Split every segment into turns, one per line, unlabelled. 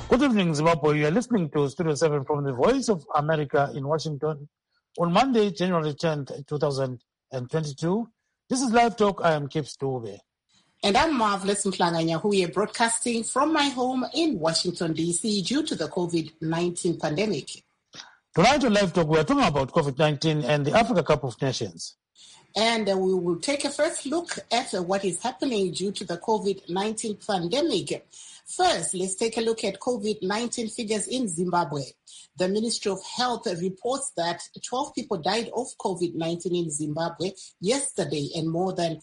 Good evening, Zimbabwe. You are listening to Studio 7 from the Voice of America in Washington on Monday, January 10th, 2022. This is Live Talk. I am Kip Stube.
And I'm Marvelous Mhlanganya, who are broadcasting from my home in Washington, D.C. due to the COVID-19 pandemic.
Tonight on Live Talk, we are talking about COVID-19 and the Africa Cup of Nations.
And we will take a first look at what is happening due to the COVID-19 pandemic. First, let's take a look at COVID-19 figures in Zimbabwe. The Ministry of Health reports that 12 people died of COVID-19 in Zimbabwe yesterday, and more than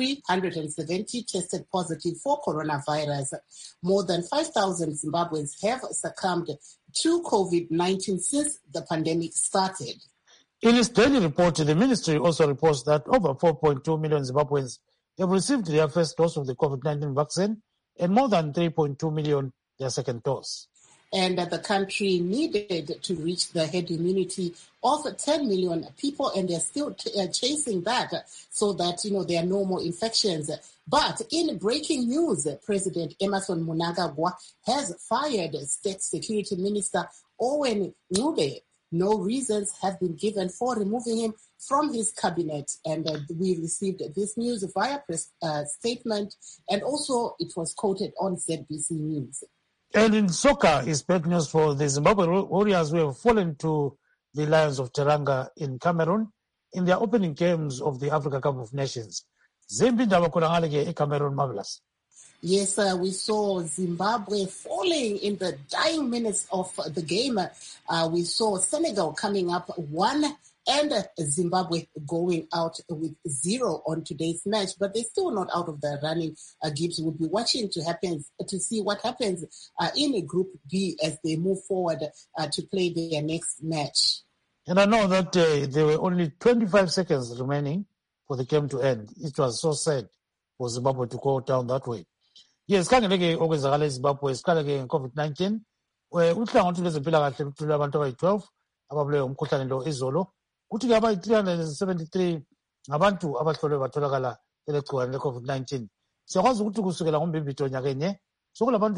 370 tested positive for coronavirus. More than 5,000 Zimbabweans have succumbed to COVID-19 since the pandemic started.
In its daily report, the ministry also reports that over 4.2 million Zimbabweans have received their first dose of the COVID-19 vaccine and more than 3.2 million their second dose.
And that the country needed to reach the herd immunity of 10 million people, and they're still chasing that so that, there are no more infections. But in breaking news, President Emmerson Mnangagwa has fired State Security Minister Owen Ncube. No reasons have been given for removing him from his cabinet. And we received this news via press statement, and also it was quoted on ZBC News.
And in soccer, is bad news for the Zimbabwe Warriors who have fallen to the Lions of Teranga in Cameroon in their opening games of the Africa Cup of Nations. Zimbi Ndavakonangaleke Cameroon, Marvelous.
Yes, we saw Zimbabwe falling in the dying minutes of the game. We saw Senegal coming up 1 and Zimbabwe going out with 0 on today's match. But they're still not out of the running. Gibbs will be watching to see what happens in Group B as they move forward to play their next match.
And I know that there were only 25 seconds remaining for the game to end. It was so sad for Zimbabwe to go down that way. Yes, kangeleke okwenzakala eZimbabwe siqaleke nge-COVID-19. Uhlangothi lwezempilakahle luthule abantu abayi-12 ababulewe umkhuhlane lo izolo. Kuthi-ke abayi-373 ngabantu abahlolwe batholakala elegciwane le-COVID-19. Siyakwazi ukuthi kusukela ngoMbimbithi nyakenye sokulabantu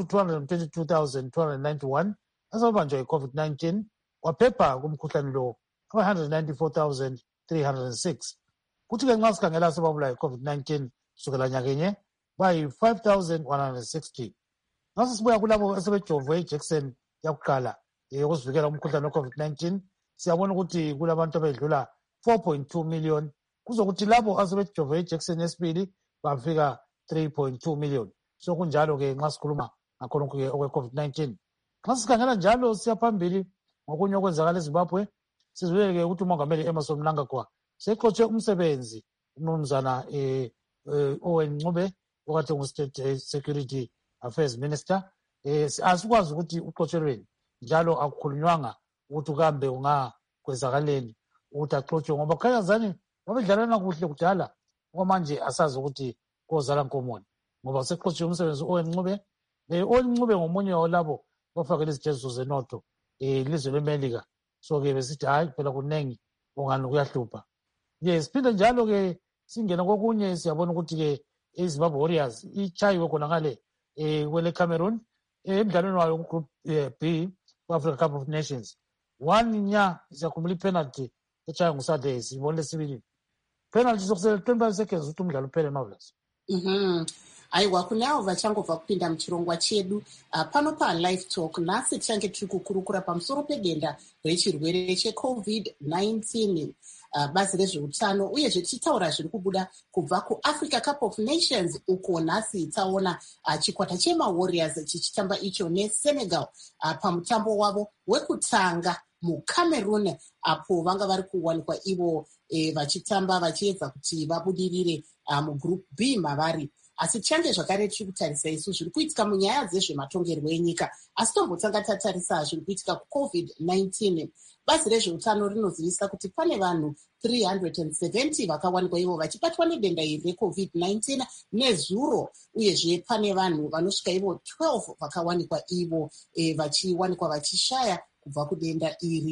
222,291 asebabanjwa yi-COVID-19 kwaphepha kumkhuhlane lo aba-194,306. Kuthi-ke nxa sikhangela asebabulawa yi-COVID-19 kusukela nyakenye bayi-5,160. Ngase sibuya kulabo asebejovwe ijekiseni yakuqala yokuzivikela umkhuhlane we-COVID-19, siyabona ukuthi kulabantu abedlula 4.2 million, kuzokuthi labo asebejovwe ijekiseni yesibili bafika 3.2 million. So kunjalo-ke nxa sikhuluma ngakhonokho-ke okwe-COVID-19. Nxa sikhangela njalo siyaphambili ngokunye okwenzakala eZimbabwe, sizwile-ke ukuthi umongameli Emmerson Mnangagwa sexotshwe umsebenzi umnumzana Owen Ncube okade ngu-State Security Affairs Minister. Asikwazi ukuthi uxotshelweni njalo akukhulunywanga ukuthi kambe ungakwenzakaleni ukuthi axotshwe, ngoba kukhanyazani babedlalana kuhle kudala, okwamanje asazi ukuthi kozala nkomoni ngoba sexotshiwe umsebenzi Owen Ncube. Owen Ncube ngomunye walabo bafakela izijeziso zenotho ilizwe leMelika. So-ke besithi hayi phela kunengi ongani kuyahlupha. Siphinde njalo-ke singena kokunye siyabona ukuthi-ke iZimbabwe Warriors ichayiwe khonangale kwele Cameroon emdlalweni wayo ku-Group B ku-Africa Cup of Nations. 1-0 siyakhumbula ipenalty echaywe nguSade sibone lesibili. Penalty sokusele 25 seconds ukuthi umdlalo uphele, Marvelous.
Aiwa, kuneavo vachangobva kupinda muchirongwa chedu pano paLive Talk. Nhasi tichange tiri kukurukura pamusoro pedenda rechirwere cheCovid-19. Bazi rezveutano uyezve tichitaura zviri kubuda kubva kuAfrica Cup of Nations, uko nhasi taona chikwata chemaWarriors chichitamba icho neSenegal pamutambo wavo wekutanga muCameroon, apo vanga vari kuwanikwa ivo vachitamba vachiedza kuti vabudirire mugroup B mavari. Asi tichange zvakare tiri kutarisa isu zviri kuitika munyaya dzezvematongerwo enyika, asi tombotanga tatarisa zviri kuitika kuCovid-19. Bazi rezveutano rinozivisa kuti pane vanhu 370 vakawanikwa ivo vachibatwa nedenda iri reCovid-19 nezuro, uyezve pane vanhu vanosvika ivo 12 vakawanikwa ivo vachiwanikwa vachishaya kubva kudenda iri.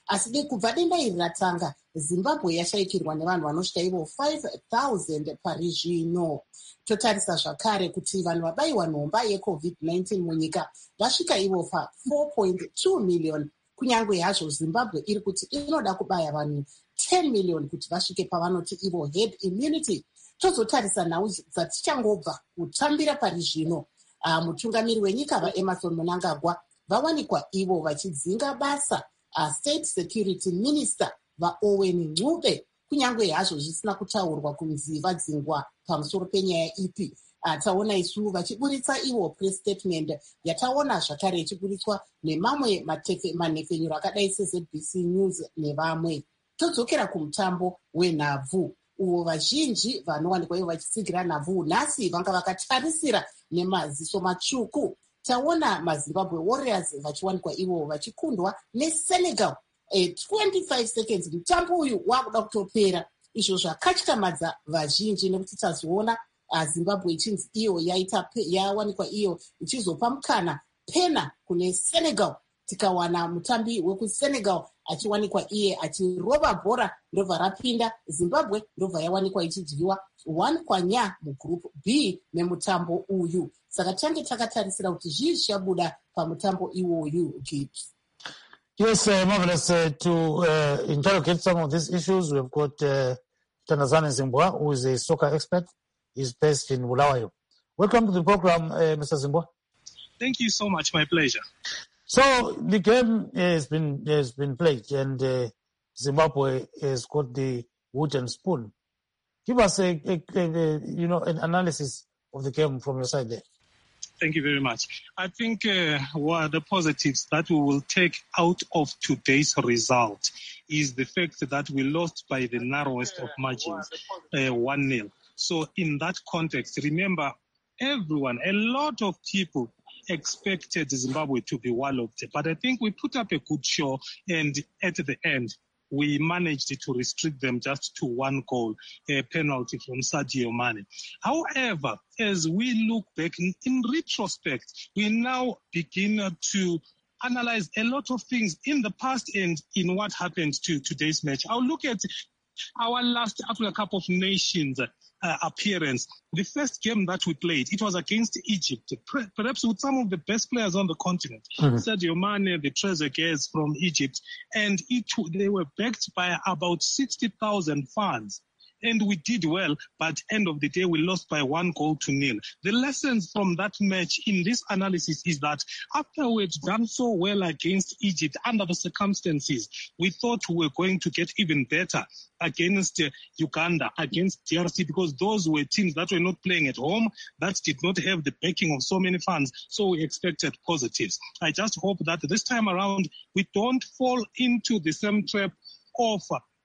asi kubva denda iri ratanga zimbabwe yashayikirwa nevanhu vanosvika ivo 5,000 pari zvino. Totarisa zvakare kuti vanhu vabayiwa nhomba yeCovid-19 munyika vasvika ivo pa 4.2 million, kunyange hazvo zimbabwe iri kuti inoda kubaya vanhu 10 million kuti vasvike pavanoti ivo herd immunity. Tozotarisa nhau dzatichangobva kutambira pari zvino. Mutungamiri wenyika vaEmmerson Mnangagwa vawanikwa ivo vachidzinga basa State Security Minister vaOwen Ncube, kunyange hazvo zvisina kutaurwa kunzi vadzingwa pamusoro penyaya ipi. Taona isu vachiburitsa ivo press statement yataona zvakare ichiburitswa nemamwe manhefenyuro akadai seZBC News nevamwe. Todzokera kumutambo wenhabvu uwo vazhinji vanowanikwa ivo vachitsigira nhabvu nhasi vanga vakatarisira nemaziso matsvuku. Taona maZimbabwe Warriors vachiwanikwa ivo vachikundwa neSenegal 25 seconds. Mutambo uyu wakuda kutopera, izvo zvakatyamadza vazhinji nekuti tazoona Zimbabwe ichinzi iyo yawanikwa iyo ichizopa mukana pena kune Senegal. Tikawana mutambi wekuSenegal achiwanikwa iye achirova bhora ndobva rapinda. Zimbabwe ndobva yawanikwa ichidyiwa 1-0 mugroup B nemutambo uyu. Saka tange takatarisira kuti zvii zvichabuda pamutambo iwoyu. Gibbs.
Yes, marvelous. To interrogate some of these issues, we've got Thandazani Zimbwa, who is a soccer expert. He's based in Bulawayo. Welcome to the program, Mr. Zimbwa.
Thank you so much. My pleasure.
So the game has been played, and Zimbabwe has got the wooden spoon. Give us an analysis of the game from your side there.
Thank you very much. I think one of the positives that we will take out of today's result is the fact that we lost by the narrowest of margins, 1-0. So in that context, remember, everyone, a lot of people expected Zimbabwe to be walloped, but I think we put up a good show, and at the end, we managed to restrict them just to 1 goal, a penalty from Sadio Mane. However, as we look back in retrospect, we now begin to analyze a lot of things in the past and in what happened to today's match. I'll look at our last Africa Cup of Nations appearance. The first game that we played, it was against Egypt, perhaps with some of the best players on the continent. Sadio Mane, the Trezeguets from Egypt, and they were backed by about 60,000 fans. And we did well, but end of the day, we lost by 1-0. The lessons from that match in this analysis is that after we'd done so well against Egypt under the circumstances, we thought we were going to get even better against Uganda, against DRC, because those were teams that were not playing at home, that did not have the backing of so many fans. So we expected positives. I just hope that this time around, we don't fall into the same trap of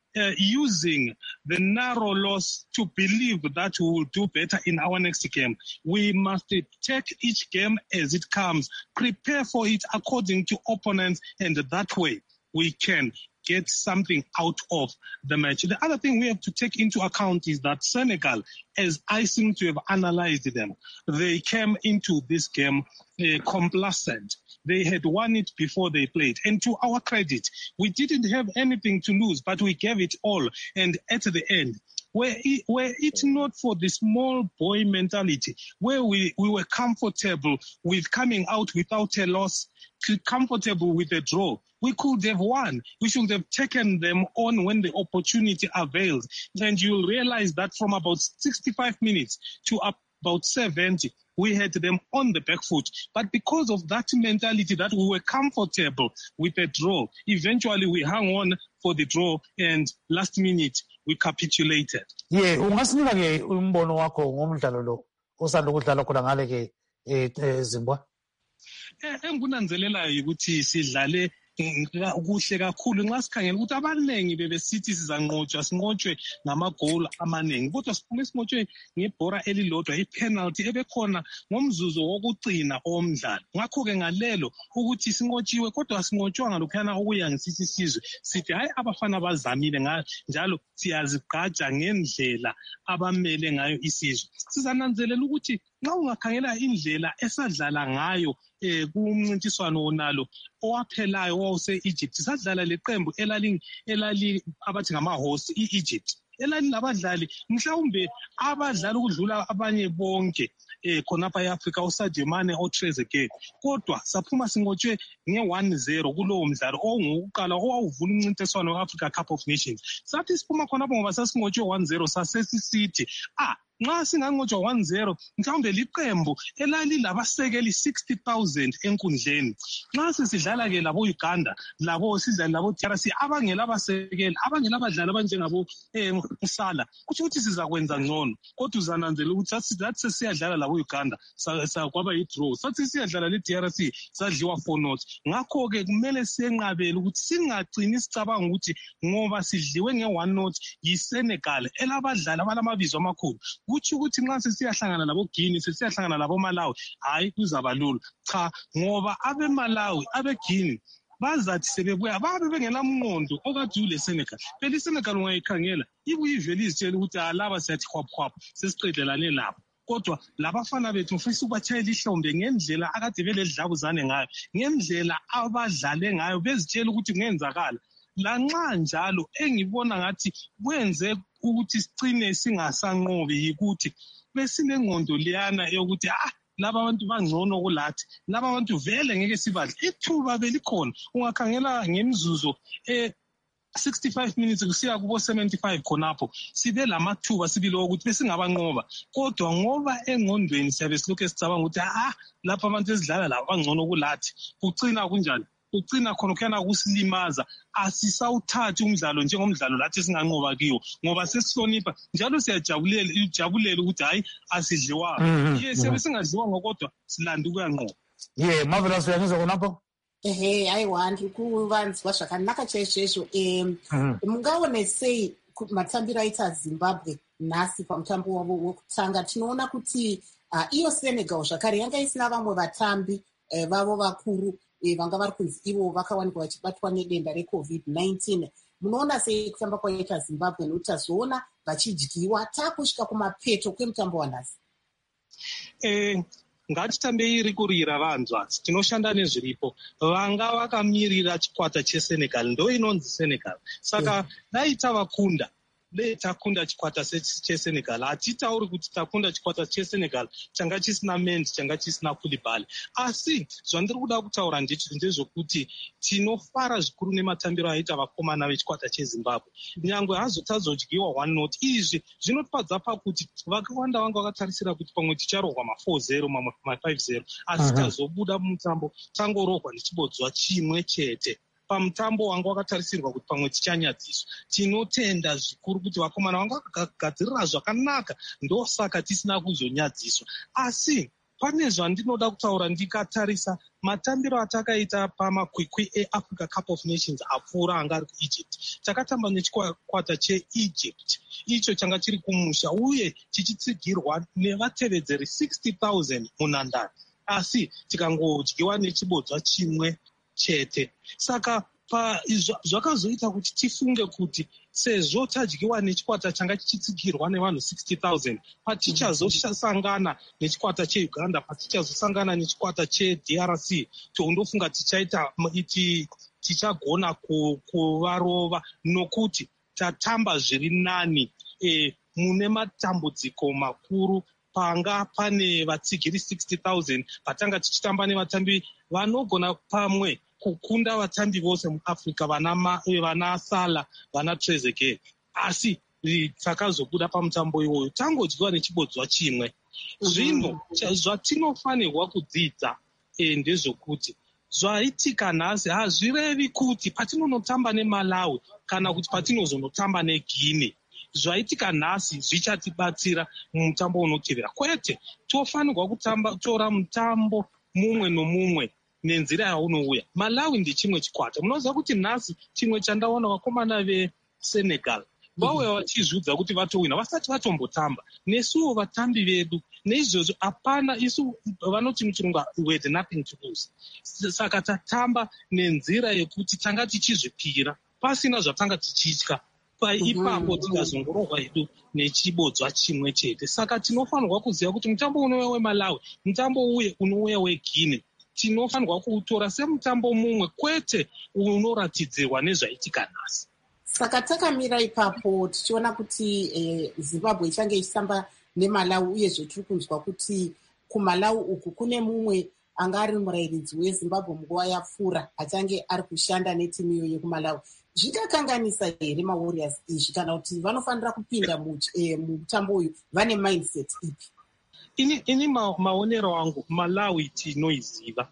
using the narrow loss to believe that we will do better in our next game. We must take each game as it comes, prepare for it according to opponents, and that way we can get something out of the match. The other thing we have to take into account is that Senegal, as I seem to have analyzed them, they came into this game complacent. They had won it before they played. And to our credit, we didn't have anything to lose, but we gave it all. And at the end, were it not for the small boy mentality, where we were comfortable with coming out without a loss, comfortable with a draw, we could have won. We should have taken them on when the opportunity availed. And you'll realize that from about 65 minutes to about 70, we had them on the back foot. But because of that mentality that we were comfortable with a draw, eventually we hung on for the draw, and last minute we capitulated.
Yeah, ungasinika ke umbono wakho ngomdlalo lo osanda ukudlala khona ngale ke Zimbabwe.
Engunanzelelayo ukuthi sidlale kuhle kakhulu nxa sikhangela ukuthi abaningi bebesithi sizanqotshwa sinqotshwe ngamagoli amaningi, kodwa siphume sinqotshwe ngebhora elilodwa, ipenalty ebekhona ngomzuzu wokugcina omdlalo. Ngakho-ke ngalelo ukuthi sinqotshiwe kodwa sinqotshwanga lokhuyana okuya ngisisi isizwe, sithi hayi abafana bazamile njalo siyazigqaja ngendlela abamele ngayo isizwe. Sizananzelela ukuthi nxa ungakhangela indlela esadlala ngayo kumncintiswano wonalo owaphelayo owawuse-Egypt, sadlala leqembu elali abathi ngama-host i-Egypt, elalilabadlali mhlawumbe abadlali ukudlula abanye bonke khonapha e-Africa, uSadio Mane, oTrezeguet, kodwa saphuma sinqotshwe nge-1-0 kulowo mdlalo ongukuqala owawuvula umncintiswano we-Africa Cup of Nations. Sathi siphuma khonapho ngoba sasinqotshwe 1-0 sasesisithi nxa singanqotshwa 1-0 mhlawumbe liqembu elalilabasekeli 60,000 enkundleni. Nxa sisidlala-ke labo-Uganda, sidlale labo-DRC abangelabasekeli, abangelabadlali abanjengabo Sala, kutsho ukuthi sizakwenza ngcono. Kodwa uzananzela ukuthi sathi sesiyadlala labo-Uganda kwaba yi-draw, sathi siyadlala le-DRC sadliwa 4-0. Ngakho-ke kumele siyenqabele ukuthi singagcini sicabanga ukuthi ngoba sidliwe nge-1-0 yi-Senegal elabadlali abalamabizo amakhulu, kutsho ukuthi nxa sesiyahlangana labo-Guinea, sesiyahlangana labo-Malawi, hayi kuzaba lula. Cha, ngoba abe-Malawi, abe-Guinea bazathi sebebuya babe bengelamnqondo okade ule Senegal. Phela iSenegal ungayikhangela ibuye ivele izitshela ukuthi laba siyathi khwaphkhwapha sesiqedelane labo. Kodwa labafana bethu mfisa ukubatshayela ihlombe ngendlela akade beledlabuzane ngayo, ngendlela abadlale ngayo bezitshela ukuthi kungenzakala. Lanxa njalo engibona ngathi kwenze ukuthi sicine singasanqobi yikuthi besinengqondo liyana yokuthi laba abantu bangcono kulathi, laba abantu vele ngeke sibadle. Ithuba belikhona, ungakhangela ngemizuzu 65 minutes kusiya kubo 75 khonapho sibe lamathuba sibilo ukuthi besingabanqoba, kodwa ngoba engqondweni siyabe silokhu sicabanga ukuthi lapha abantu esidlala labo bangcono kulathi, kucina kunjani? Kucina khona kuyana kusilimaza. Asisawuthathi umdlalo njengomdlalo lathi singanqoba kiwo ngoba sesihlonipha njalo siyajabulela ukuthi hayi asidliwanga. Siyabe singadliwanga kodwa silanda ukuyanqoba.
Marvelous, uyangizwa khonapho?
Aiwa, ndiri kuvanzwa zvakanaka chaizvo. Mungaone sei matambiro aita Zimbabwe nhasi pamutambo wavo wekutanga? Tinoona kuti iyo Senegal zvakare yanga isina vamwe vatambi vavo vakuru vanga vari kunzi ivo vakawanikwa vachibatwa nedenda reCovid-19. Munoona sei kutamba kwaita Zimbabwe nekuti tazoona vachidyiwa taakusvika kumapeto kwemutambo wanhasi?
Ngatitambe iri kurira vanhu asi tinoshanda nezviripo. Vanga vakamirira chikwata cheSenegal ndo inonzi Senegal. Saka dai tavakunda, takunda chikwata cheSenegal, hatitauri kuti takunda chikwata cheSenegal changa chisina Mendy, changa chisina Koulibaly. Asi zvandiri kuda kutaura ndezvokuti tinofara zvikuru nematambiro aita vakomana vechikwata cheZimbabwe. Nyangwe hazo tazodyiwa 1-0, izvi zvinotwadza pakuti vakawanda vanga vakatarisira kuti pamwe ticharohwa ma4-0 mamwe ma5-0, asi tazobuda mumutambo tangorohwa nechibodzwa chimwe chete. Pamutambo wanga wakatarisirwa kuti pamwe tichanyadziswa. Tinotenda zvikuru kuti vakomana vanga vakagadzirira zvakanaka, ndosaka tisina kuzonyadziswa. Asi pane zvandinoda kutaura ndikatarisa matambiro atakaita pamakwikwi eAfrica Cup of Nations apfuura anga ari kuEgypt. Takatamba nechikwata cheEgypt, icho changa chiri kumusha uye chichitsigirwa nevatevedzeri 60,000 munhandare, asi tikangodyiwa nechibodzwa chimwe chete. Saka zvakazoita kuti tifunge kuti sezvo tadyiwa nechikwata changa chichitsigirwa nevanhu 60,000, patichazosangana nechikwata cheUganda, patichazosangana nechikwata cheDRC, tondofunga tichagona kuvarova nokuti tatamba zviri nani mune matambudziko makuru. Panga pane vatsigiri 60,000 patanga tichitamba nevatambi vanogona pamwe kukunda vatambi vose muAfrica, vana Sala, vana Trezeguet. Asi takazobuda pamutambo iwoyo tangodyiwa nechibodzwa chimwe. Zvino zvatinofanirwa kudzidza ndezvokuti zvaitika nhasi hazvirevi kuti patinonotamba neMalawi kana kuti patinozonotamba neGuinea zvaitika nhasi zvichatibatsira mumutambo unotevera. Kwete, tofanirwa kutora mutambo mumwe nomumwe nenzira yaunouya. Malawi ndechimwe chikwata. Munoziva kuti nhasi chimwe chandaona vakomana veSenegal vauya vachizvidza kuti vatowina vasati vatombotamba. Nesuwo vatambi vedu neizvozvo hapana, isu vanoti muchirungu we had nothing to lose. Saka tatamba nenzira yekuti tanga tichizvipira pasina zvatanga tichitya. ipapo tikazongororwa hedu nechibodzwa chimwe chete. Saka tinofanirwa kuziva kuti mutambo unouya weMalawi, mutambo uye unouya weGuinea, tinofanirwa kuutora semutambo mumwe, kwete unoratidzirwa nezvaitika nhasi.
Saka takamira ipapo tichiona kuti Zimbabwe ichange ichitamba neMalawi, uyezve tiri kunzwa kuti kuMalawi uku kune mumwe anga ari murairidzi weZimbabwe munguva yapfuura achange ari kushanda netimu iyo yekuMalawi. Zvikakanganisa here maWarriors izvi kana kuti vanofanira kupinda mutambo uyu vane mindset ipi?
Ini maonero angu, Malawi tinoiziva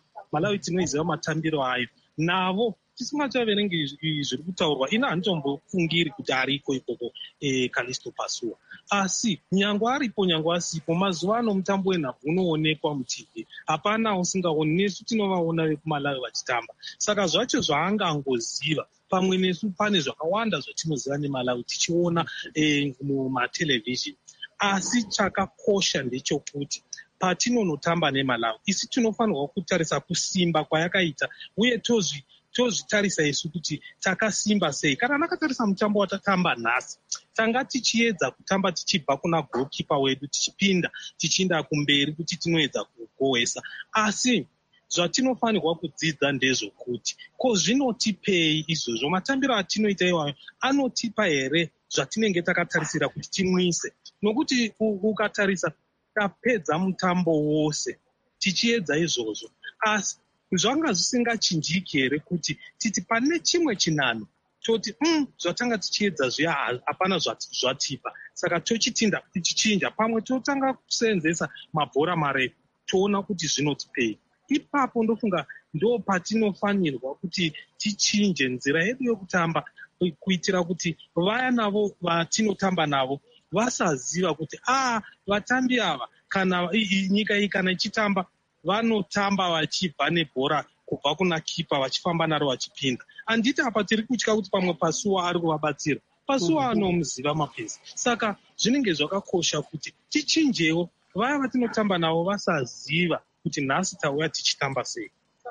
matambiro ayo, navo tisingachaverengi zviri kutaurwa. Ina handitombofungiri kuti ariko ikoko Callisto Pasua, asi nyangwe aripo nyangwe asipo, mazuva ano mutambo wenhabvu unoonekwa muTV. Hapana usingaoni, nesu tinovaona vekuMalawi vachitamba. Saka zvacho zvaangangoziva, pamwe nesu pane zvakawanda zvatinoziva neMalawi tichiona mumatelevision. Asi chakakosha ndechokuti patinonotamba neMalawi, isi tinofanirwa kutarisa kusimba kwayakaita, uye tozvitarisa isu kuti takasimba sei. Kana nakatarisa mutambo watatamba nhasi, tanga tichiedza kutamba tichibva kuna goalkeeper wedu tichipinda tichienda kumberi kuti tinoedza kugohwesa. Asi zvatinofanirwa kudzidza ndezvokuti ko zvinotipei izvozvo? Matambiro atinoita iwayo anotipa here zvatinenge takatarisira kuti timwise? Nokuti ukatarisa tapedza mutambo wose tichiedza izvozvo, asi zvanga zvisingachinjiki here kuti titi pane chimwe chinano toti zvatanga tichiedza zviya hapana zvatipa, saka tochitinda tichichinja, pamwe totanga kuseenzesa mabhora marefu, toona kuti zvinotipei. Ipapo ndofunga ndo patinofanirwa kuti tichinje nzira yedu yokutamba, kuitira kuti vaya navo vatinotamba navo vasaziva kuti vatambi ava kana nyika iyi kana ichitamba vanotamba vachibva nebhora kubva kuna kipa vachifamba naro vachipinda. Handiti apa tiri kutya kuti pamwe Pasua ari kuvabatsira. Pasua anomuziva mapesi. Saka zvinenge zvakakosha kuti tichinjewo, vaya vatinotamba navo vasaziva kuti nhasi tauya tichitamba sei.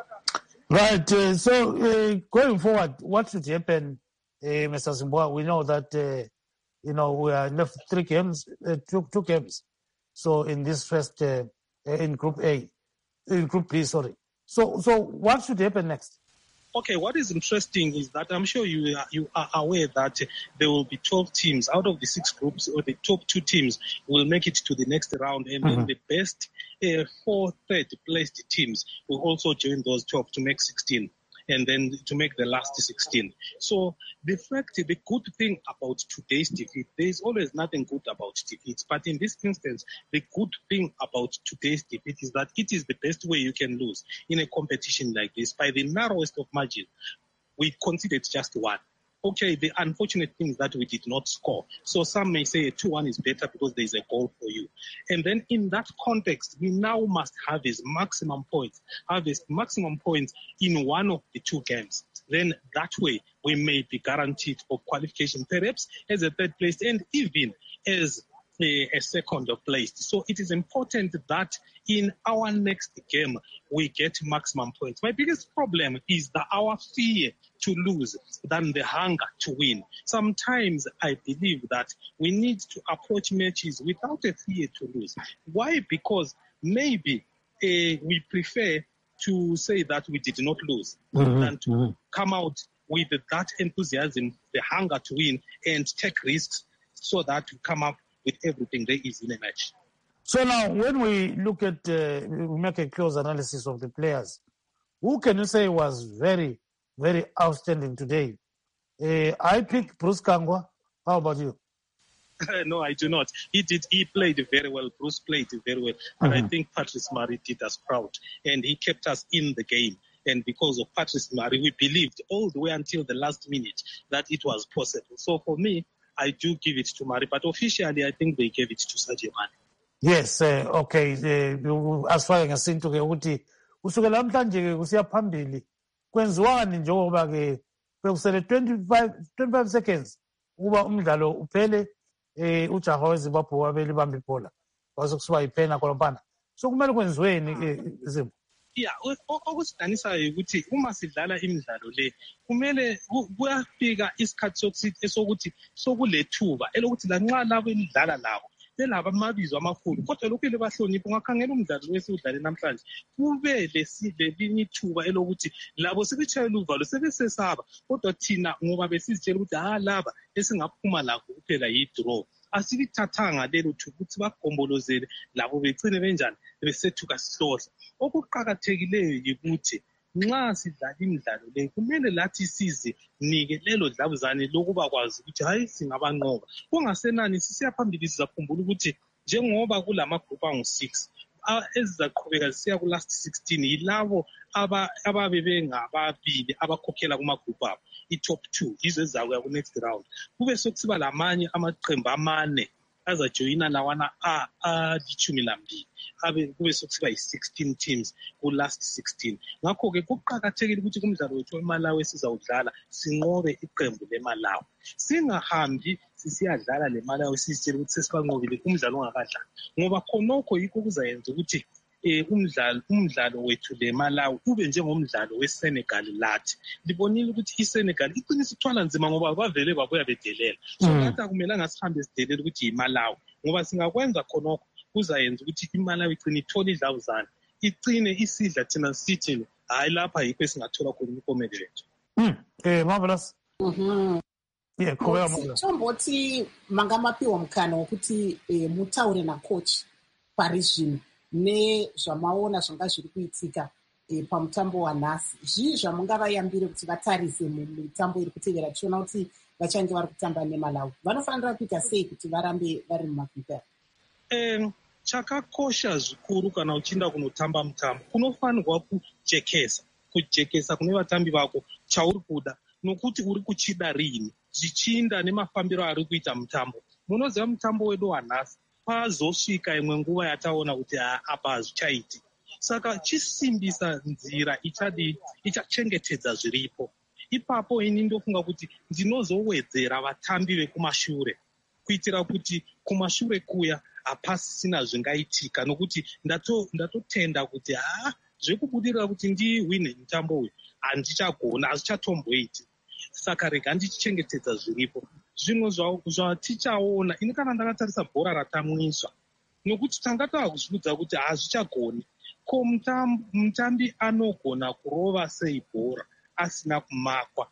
Right. Going forward, what should happen, Mr. Zimbabwe? We know that we are left 3 games, 2 games. So in this first, in Group A, in Group B, sorry. So what should happen next?
Okay, what is interesting is that I'm sure you are aware that there will be 12 teams out of the 6 groups, or the top 2 teams will make it to the next round, and then the best 4 third-placed teams will also join those 12 to make 16. And then to make the last 16. So the good thing about today's defeat, there is always nothing good about defeat. But in this instance, the good thing about today's defeat is that it is the best way you can lose in a competition like this. By the narrowest of margins, we conceded just 1. Okay, the unfortunate thing is that we did not score. So some may say a 2-1 is better because there is a goal for you. And then in that context, we now must harvest maximum points in one of the 2 games. Then that way, we may be guaranteed for qualification, perhaps as a 3rd place and even as a 2nd place. So it is important that in our next game, we get maximum points. My biggest problem is our fear to lose than the hunger to win. Sometimes I believe that we need to approach matches without a fear to lose. Why? Because maybe we prefer to say that we did not lose than to come out with that enthusiasm, the hunger to win, and take risks so that we come up with everything there is in a match.
So now, when we look at, we make a close analysis of the players, who can you say was very, very outstanding today? I pick Bruce Kangwa. How about you?
No, I do not. He played very well. Bruce played very well. And I think Patrice Murray did us proud. And he kept us in the game. And because of Patrice Murray, we believed all the way until the last minute that it was possible. So for me, I do give it to Murray. But officially, I think they gave it to Sadio Mane.
Yes, okay. As far as I think, ukuthi kusukela mhlanje ke kusiya phambili kwenziwani njengoba ke bekusele 25 seconds uba umdlalo uphele ujaha weZimbabwe wabeli bamba ibhola kwaze kusiba yiphena khona. So kumele kwenziweni Zimbo?
Yeah, okusidanisayo ukuthi uma sidlala imidlalo le kumele kuyafika isikhathi sokuthi sokulethuba elokuthi lanxa labo imidlala labo belaba amabizo amakhulu kodwa lokhu bahlonipha. Ungakhangela umdlalo wesiwudlale namhlanje kube lelinye ithuba elokuthi labo sebetshayela uvalo sebesesaba, kodwa thina ngoba besizitshela ukuthi laba esingaphuma lakho kuphela yi-draw, asibithathanga lelo thuba ukuthi bagombolozele labo becine benjani besethuka sihlohla. Okuqakathekileyo yikuthi nxa sidlala imidlalo le kumele lathi sizinike lelo dlabuzane lokuba kwazi ukuthi hayi singabanqoba. Kungasenani sisiya phambili sizakhumbula ukuthi njengoba kulamagrupu angu-6 ezizaqhubeka zisiya ku-last 16 yilabo ababe bengababili abakhokhela kumagrupu abo, i-top 2 yizo ezizakuya ku-next round. Kube sokusiba lamanye amaqembu amane azajoyina lawana a-12 kube sokusiba yi-16 teams ku-last 16. Ngakho-ke kuqakathekile ukuthi kumdlalo wethu weMalawi esizawudlala sinqobe iqembu leMalawi, singahambi sisiyadlala leMalawi sisitshela ukuthi sesibanqobile kumdlalo ongakadlali, ngoba khonokho yikho kuzayenza ukuthi umdlalo wethu leMalawi ube njengomdlalo weSenegal lathi. Libonile ukuthi iSenegal iqinisa ithwala nzima ngoba bavele babuya bedelela. So lathi akumelanga sihambe sidelela ukuthi yiMalawi, ngoba singakwenza khonokho kuzayenza ukuthi iMalawi igcine ithola idlabuzane, igcine isidla thina sithi hayi lapha yikho esingathola khona impumelelo yethu.
Marvelous. Yeah,
Tombothi mangamapiwa mkhana wokuthi mutaure nacoach Paris zvino nezvamaona zvanga zviri kuitika pamutambo wanhasi. Zvii zvamungavayambire kuti vatarise mumitambo iri kutevera tichiona kuti vachange vari kutamba neMalawi? Vanofanira kuita sei kuti varambe vari mumagrupu?
Chakakosha zvikuru kana uchinda kunotamba mutambo kunofanirwa kujekesa kune vatambi vako chauri kuda nokuti uri kuchida rini zvichinda nemafambiro ari kuita mutambo. Munoziva mutambo wedu wanhasi pazosvika imwe nguva yataona kuti apa hazvichaiti, saka chisimbisa nzira ichachengetedza zviripo. Ipapo ini ndofunga kuti ndinozowedzera vatambi vekumashure kuitira kuti kumashure kuya hapasisina zvingaitika, nokuti ndatotenda kuti zvekubudirira kuti ndihwine mutambo uyu handichagona, hazvichatomboiti. Saka rega ndichichengetedza zviripo. Zvimwe zvatichaona ini kana ndakatarisa bhora ratamwiswa, nokuti tanga tavakuzvikudza kuti hazvichagoni. Ko mutambi anogona kurova sei bhora asina kumakwa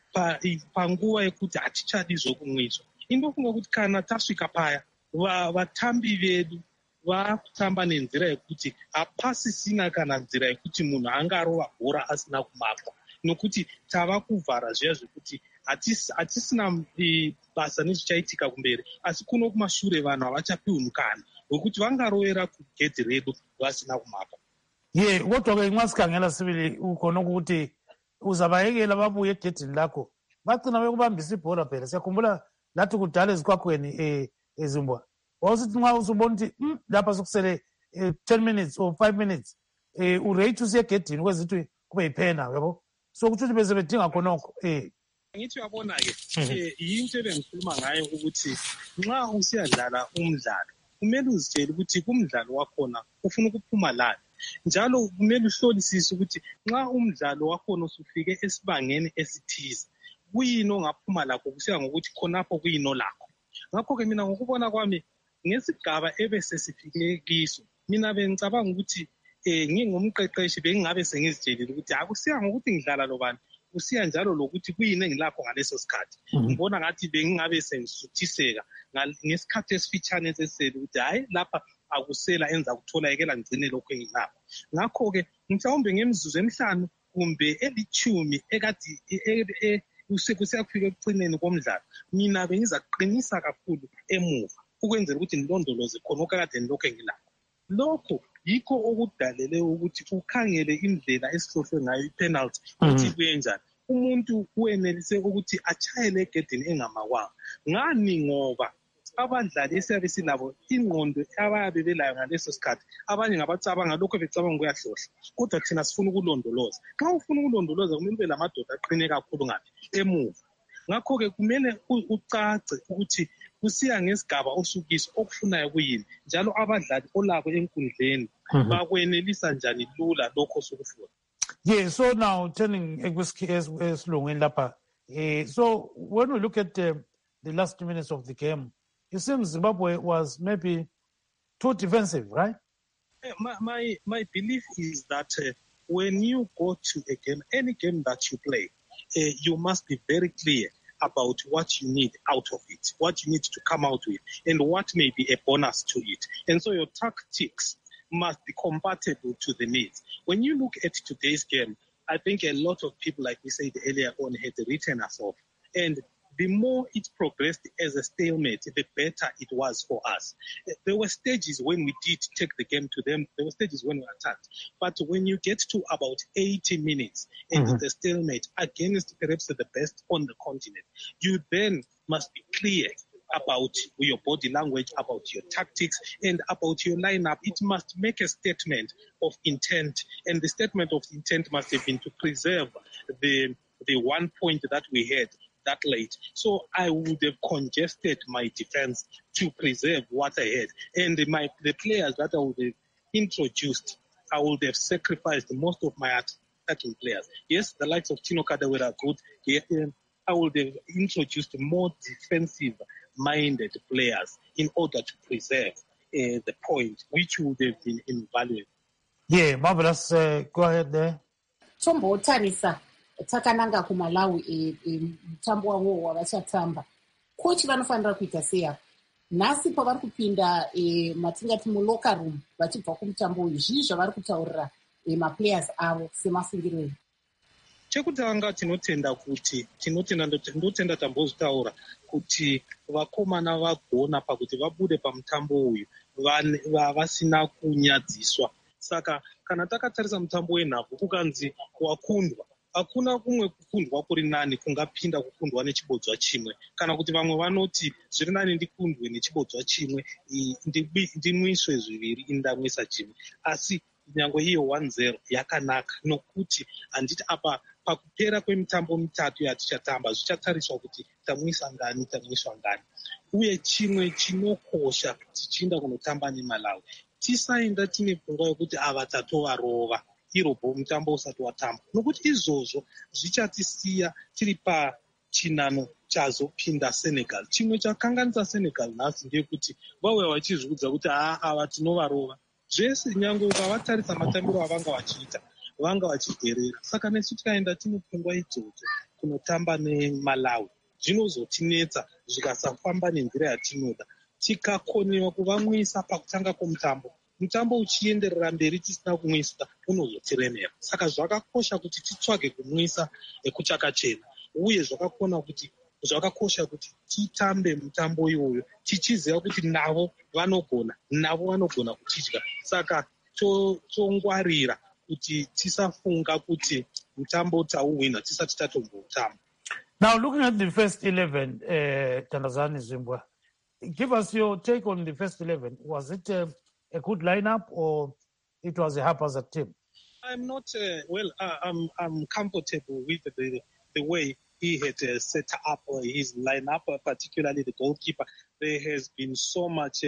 panguva yekuti hatichadi zvokumwiswa? Indofunga kuti kana tasvika paya vatambi vedu vakutamba nenzira yekuti hapasisina kana nzira yekuti munhu angarova bhora asina kumakwa, nokuti tava kuvhara zviya zvekuti hatisina basa nezvichaitika kumberi, asi kuno kumashure vanhu havachapiwi mukana wekuti vangarovera kugedhi redu vasina kumakwa.
Kodwa-ke nxa sikhangela sibili ukhona ukuthi uzavayekela babuye egedini lakho bagcina bekubambisa ibhola phela. Siyakhumbula lathi kudala ezikwakhweni eZimbabwe wawusithi nxa usubona ukuthi lapha sokusele 10 minutes or 5 minutes urate usiye egedini kwezithi kube yiphena, yabo. So kuthi bese bedinga khonokho.
Ngithi uyabona-ke yinto ebengikhuluma ngayo ukuthi nxa usiyadlala umdlalo kumele uzitshele ukuthi kumdlalo wakhona ufuna ukuphuma lani, njalo kumele uhlolisise ukuthi nxa umdlalo wakhona usufike esibangeni esithize kuyini ongaphuma lakho kusiya ngokuthi khonapho kuyini olakho. Ngakho-ke mina ngokubona kwami ngesigaba ebesesifike kiso, mina bengicabanga ukuthi ngingumqeqeshi bengingabe sengizitshelile ukuthi akusiya ngokuthi ngidlala lobani, kusiya njalo lokuthi kuyini engilapho ngaleso sikhathi. Ngibona ngathi bengingabe sengisuthiseka ngesikhathi esifitshane esesele ukuthi hayi lapha akusela enza kuthola yekela ngigcine lokhu engilapho. Ngakho-ke mhlawumbe ngemizuzu emihlanu kumbe eli-10 ekade kusiya kufika ekucineni komdlalo, mina bengizaqinisa kakhulu emuva ukwenzela ukuthi ngilondoloze khonokho ekade ngilokhu engilapho. Lokho yikho okudalele ukuthi ukhangele indlela esihlohlwe ngayo ipenalty ukuthi kuyenjani. Umuntu uyenelise ukuthi achayele egedini engamakwanga. Ngani? Ngoba abadlali esiyabe silabo ingqondo abayabe belayo ngaleso sikhathi abanye ngabacabanga lokho becabanga kuyahlohla, kodwa thina sifuna ukulondoloza. Xa ufuna ukulondoloza kumele ube lamadoda aqine kakhulu ngaphi emuva. Ngakho-ke kumele ucace ukuthi kusiya ngesigaba osukiso okufunayo kuyini, njalo abadlali olabo enkundleni bakwenelisa njani lula lokho sokufunda.
Yeah, so now turning esilungwini lapha. So when we look at the last minutes of the game, it seems Zimbabwe was maybe too defensive, right?
My belief is that when you go to a game, any game that you play, you must be very clear about what you need out of it, what you need to come out with, and what may be a bonus to it. And so your tactics must be compatible to the needs. When you look at today's game, I think a lot of people, like we said earlier on, had written us off. And the more it progressed as a stalemate, the better it was for us. There were stages when we did take the game to them. There were stages when we attacked. But when you get to about 80 minutes and it's a stalemate against perhaps the best on the continent, you then must be clear about your body language, about your tactics, and about your lineup. It must make a statement of intent, and the statement of intent must have been to preserve the 1 point that we had that late. So I would have congested my defense to preserve what I had. And the players that I would have introduced, I would have sacrificed most of my attacking players. Yes, the likes of Tino Kadewere are good. Yeah, I would have introduced more defensive-minded players in order to preserve the point, which would have been invaluable.
Yeah, marvelous. Go ahead there.
Tombotarisa takananga kuMalawi mutambo wavo wavachatamba. Kochi vanofanira kuita seya. Nhasi pavari kupinda matingati mulocker room vachibva kumutambo uyu, zvii zvavari kutaurira maplayers avo semafungiro edu?
Chekutanga ndotenda tambozvitaura kuti vakomana vagona pakuti vabude pamutambo uyu vasina kunyadziswa. Saka kana takatarisa mutambo wenhabvu kukanzi wakundwa, hakuna kumwe kukundwa kuri nani kungapinda kukundwa nechibodzwa chimwe. Kana kuti vamwe vanoti zviri nani ndikundwe nechibodzwa chimwe, ndimwiswe zviviri indamwisa chimwe. Asi nyange iyo 1-0 yakanaka, nokuti handiti apa pakupera kwemitambo mitatu yatichatamba zvichatariswa kuti tamwisa ngani, tamwiswa ngani. Uye chimwe chinokosha tichiinda kunotamba neMalawi, tisaenda tine pfungwa yokuti ava tatovarova irobho mutambo usati watamba, nokuti izvozvo zvichatisiya tiri pachinano chazopinda Senegal. Chimwe chakanganisa Senegal nhasi ndeyekuti vauya vachizviudza kuti ava tinovarova. Zvese nyange ukavatarisa matambiro avanga vachiita, vanga vachidherera. Saka nesu tikaenda tine pfungwa idzodzo kunotamba neMalawi, zvinozotinetsa zvikasafamba nenzira yatinoda. Tikakonewa kuvamwisa pakutanga kwomutambo, mutambo uchienderera mberi tisina kumwisa, unozotiremera. Saka zvakakosha kuti titsvage kumwisa kuchakachena, uye zvakakosha kuti titambe mutambo iwoyo tichiziva kuti navo vanogona kutidya. Saka tongwarira kuti tisafunga kuti mutambo tauwina tisati tatombotamba.
Now, looking at the first 11, Tandazani Zimbabwe, give us your take on the first 11. Was it a good lineup or it was a haphazard team?
I'm not, I'm comfortable with the way he had set up his lineup, particularly the goalkeeper. There has been so much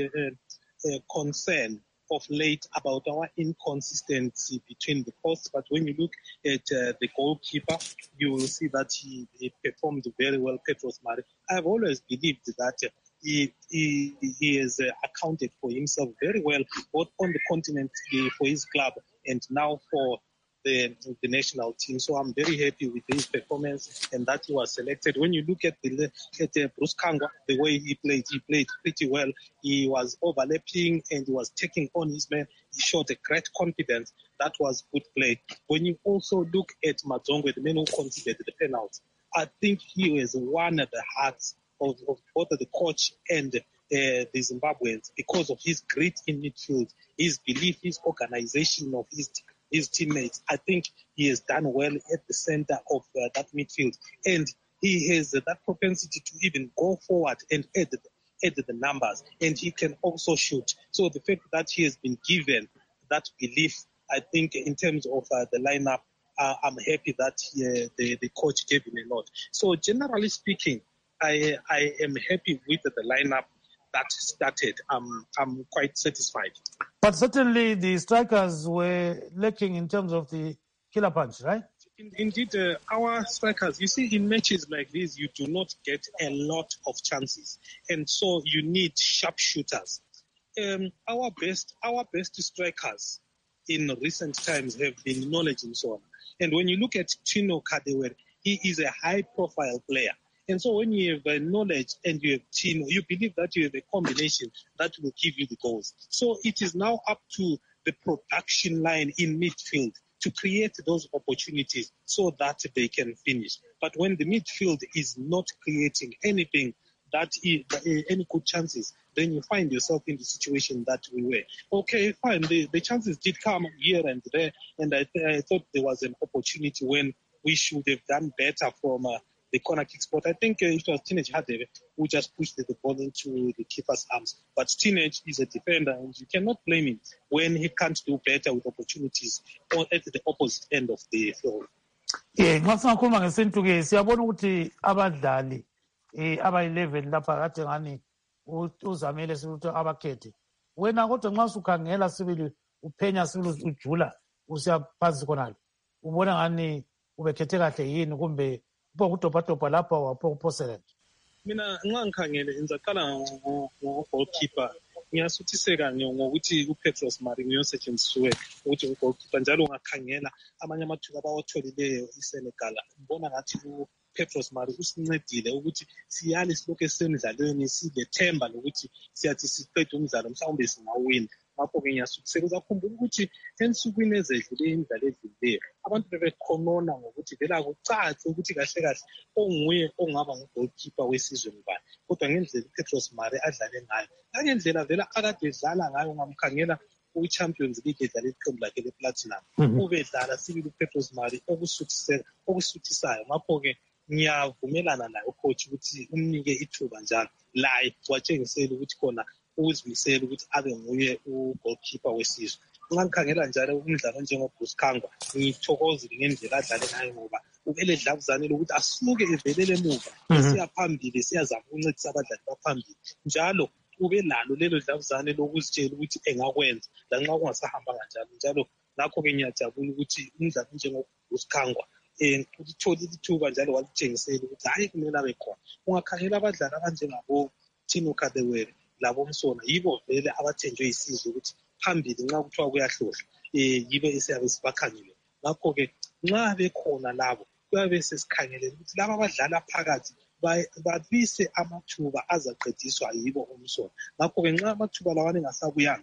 concern of late about our inconsistency between the posts, but when you look at the goalkeeper, you will see that he performed very well, Petros Mari. I've always believed that he has accounted for himself very well, both on the continent for his club and now for the national team. So I'm very happy with his performance and that he was selected. When you look at Bruce Kangwa, the way he played pretty well. He was overlapping and he was taking on his men. He showed a great confidence. That was good play. When you also look at Madzongwe, the man who conceded the penalty, I think he was one of the hearts of both the coach and the Zimbabweans because of his grit in midfield, his belief, his organization of his teammates. I think he has done well at the center of that midfield. And he has that propensity to even go forward and add the numbers. And he can also shoot. So the fact that he has been given that belief, I think in terms of the lineup, I'm happy that the coach gave him a lot. So generally speaking, I am happy with the lineup. that started, I'm quite satisfied.
But certainly the strikers were lacking in terms of the killer punch, right?
Indeed, our strikers, you see, in matches like this, you do not get a lot of chances. And so you need sharpshooters. Our best strikers in recent times have been Knowledge and so on. And when you look at Tino Kadewere, he is a high-profile player. And so when you have Knowledge and you have Tino, you believe that you have a combination that will give you the goals. So it is now up to the production line in midfield to create those opportunities so that they can finish. But when the midfield is not creating anything, any good chances, then you find yourself in the situation that we were. Okay, fine, the chances did come here and there, and I thought there was an opportunity when we should have done better from the corner kick spot. I think it was Teenage Hadebe who just pushed the ball into the keeper's arms. But Teenage is a defender, and you cannot blame him when he can't do better with opportunities at the opposite end of the field.
Nxa singakhuluma ngesintu-ke siyabona ukuthi abadlali aba-11 lapha kade ngani uzamele siluthi abakhethe. Wena kodwa nxa usukhangela sibili uphenya sibili ujula usiya phansi khonale, ubona ngani ubekhethe kahle yini kumbe ukudobhadobha lapha waphophosela nje?
Mina nxa ngikhangele ngizaqala ngo-goalkeeper. Ngiyasuthiseka ngokuthi uPetros Mari uyosetshenziswe ukuthi ugoalkeeper, njalo ungakhangela amanye amathuba abawatholileyo iSenegal, ngibona ngathi uPetros Mari usincedile ukuthi siyale silokhu esemdlalweni silethemba lokuthi siyathi siqede umdlalo mhlawumbe singawina. Ngakho-ke ngiyasuthiseka. Uzakhumbula ukuthi ensukwini ezedluleyo, imidlalo edlulileyo, abantu bebekhonona ngokuthi vele kucace ukuthi kahle kahle onguye ongaba ngugoalkeeper wesizwe ngubani. Kodwa ngendlela uPetros Mari adlale ngayo, nangendlela vele akade edlala ngayo, ungamkhangela ku-Champions League edlala iqembu lakhe le-Platinum, ubedlala sibili uPetros Mari okusuthisayo. Ngakho-ke ngiyavumelana naye ucoach ukuthi umnike ithuba njalo, laye watshengisela ukuthi khona uzimisela ukuthi abe nguye ugoalkeeper wesizwe. Nxa ngikhangela njalo umdlalo njengoBruce Kangwa, ngithokozile ngendlela adlale ngayo ngoba uvele dlavuzane lokuthi asuke evelele emuva esiya phambili, siyazama ukuncedisa abadlali baphambili. Njalo ube lalo lelo dlavuzane lokuzitshela ukuthi engakwenza lanxa kungasahambanga njalo. Njalo ngakho-ke ngiyajabula ukuthi umdlalo njengoBruce Kangwa utholile ithuba njalo walitshengisela ukuthi hayi kumele abe khona. Ungakhangela abadlali abanjengabo Tino Kadewere labo Msona, yibo vele abathenjwe isizwe ukuthi phambili nxa kuthiwa kuyahlohla yibe esiyabe sibakhangele. Ngakho-ke nxa bekhona labo kuyabe sesikhangelele ukuthi laba abadlala phakathi babise amathuba azaqediswa yibo Umsona. Ngakho-ke nxa amathuba lawana engasabuyanga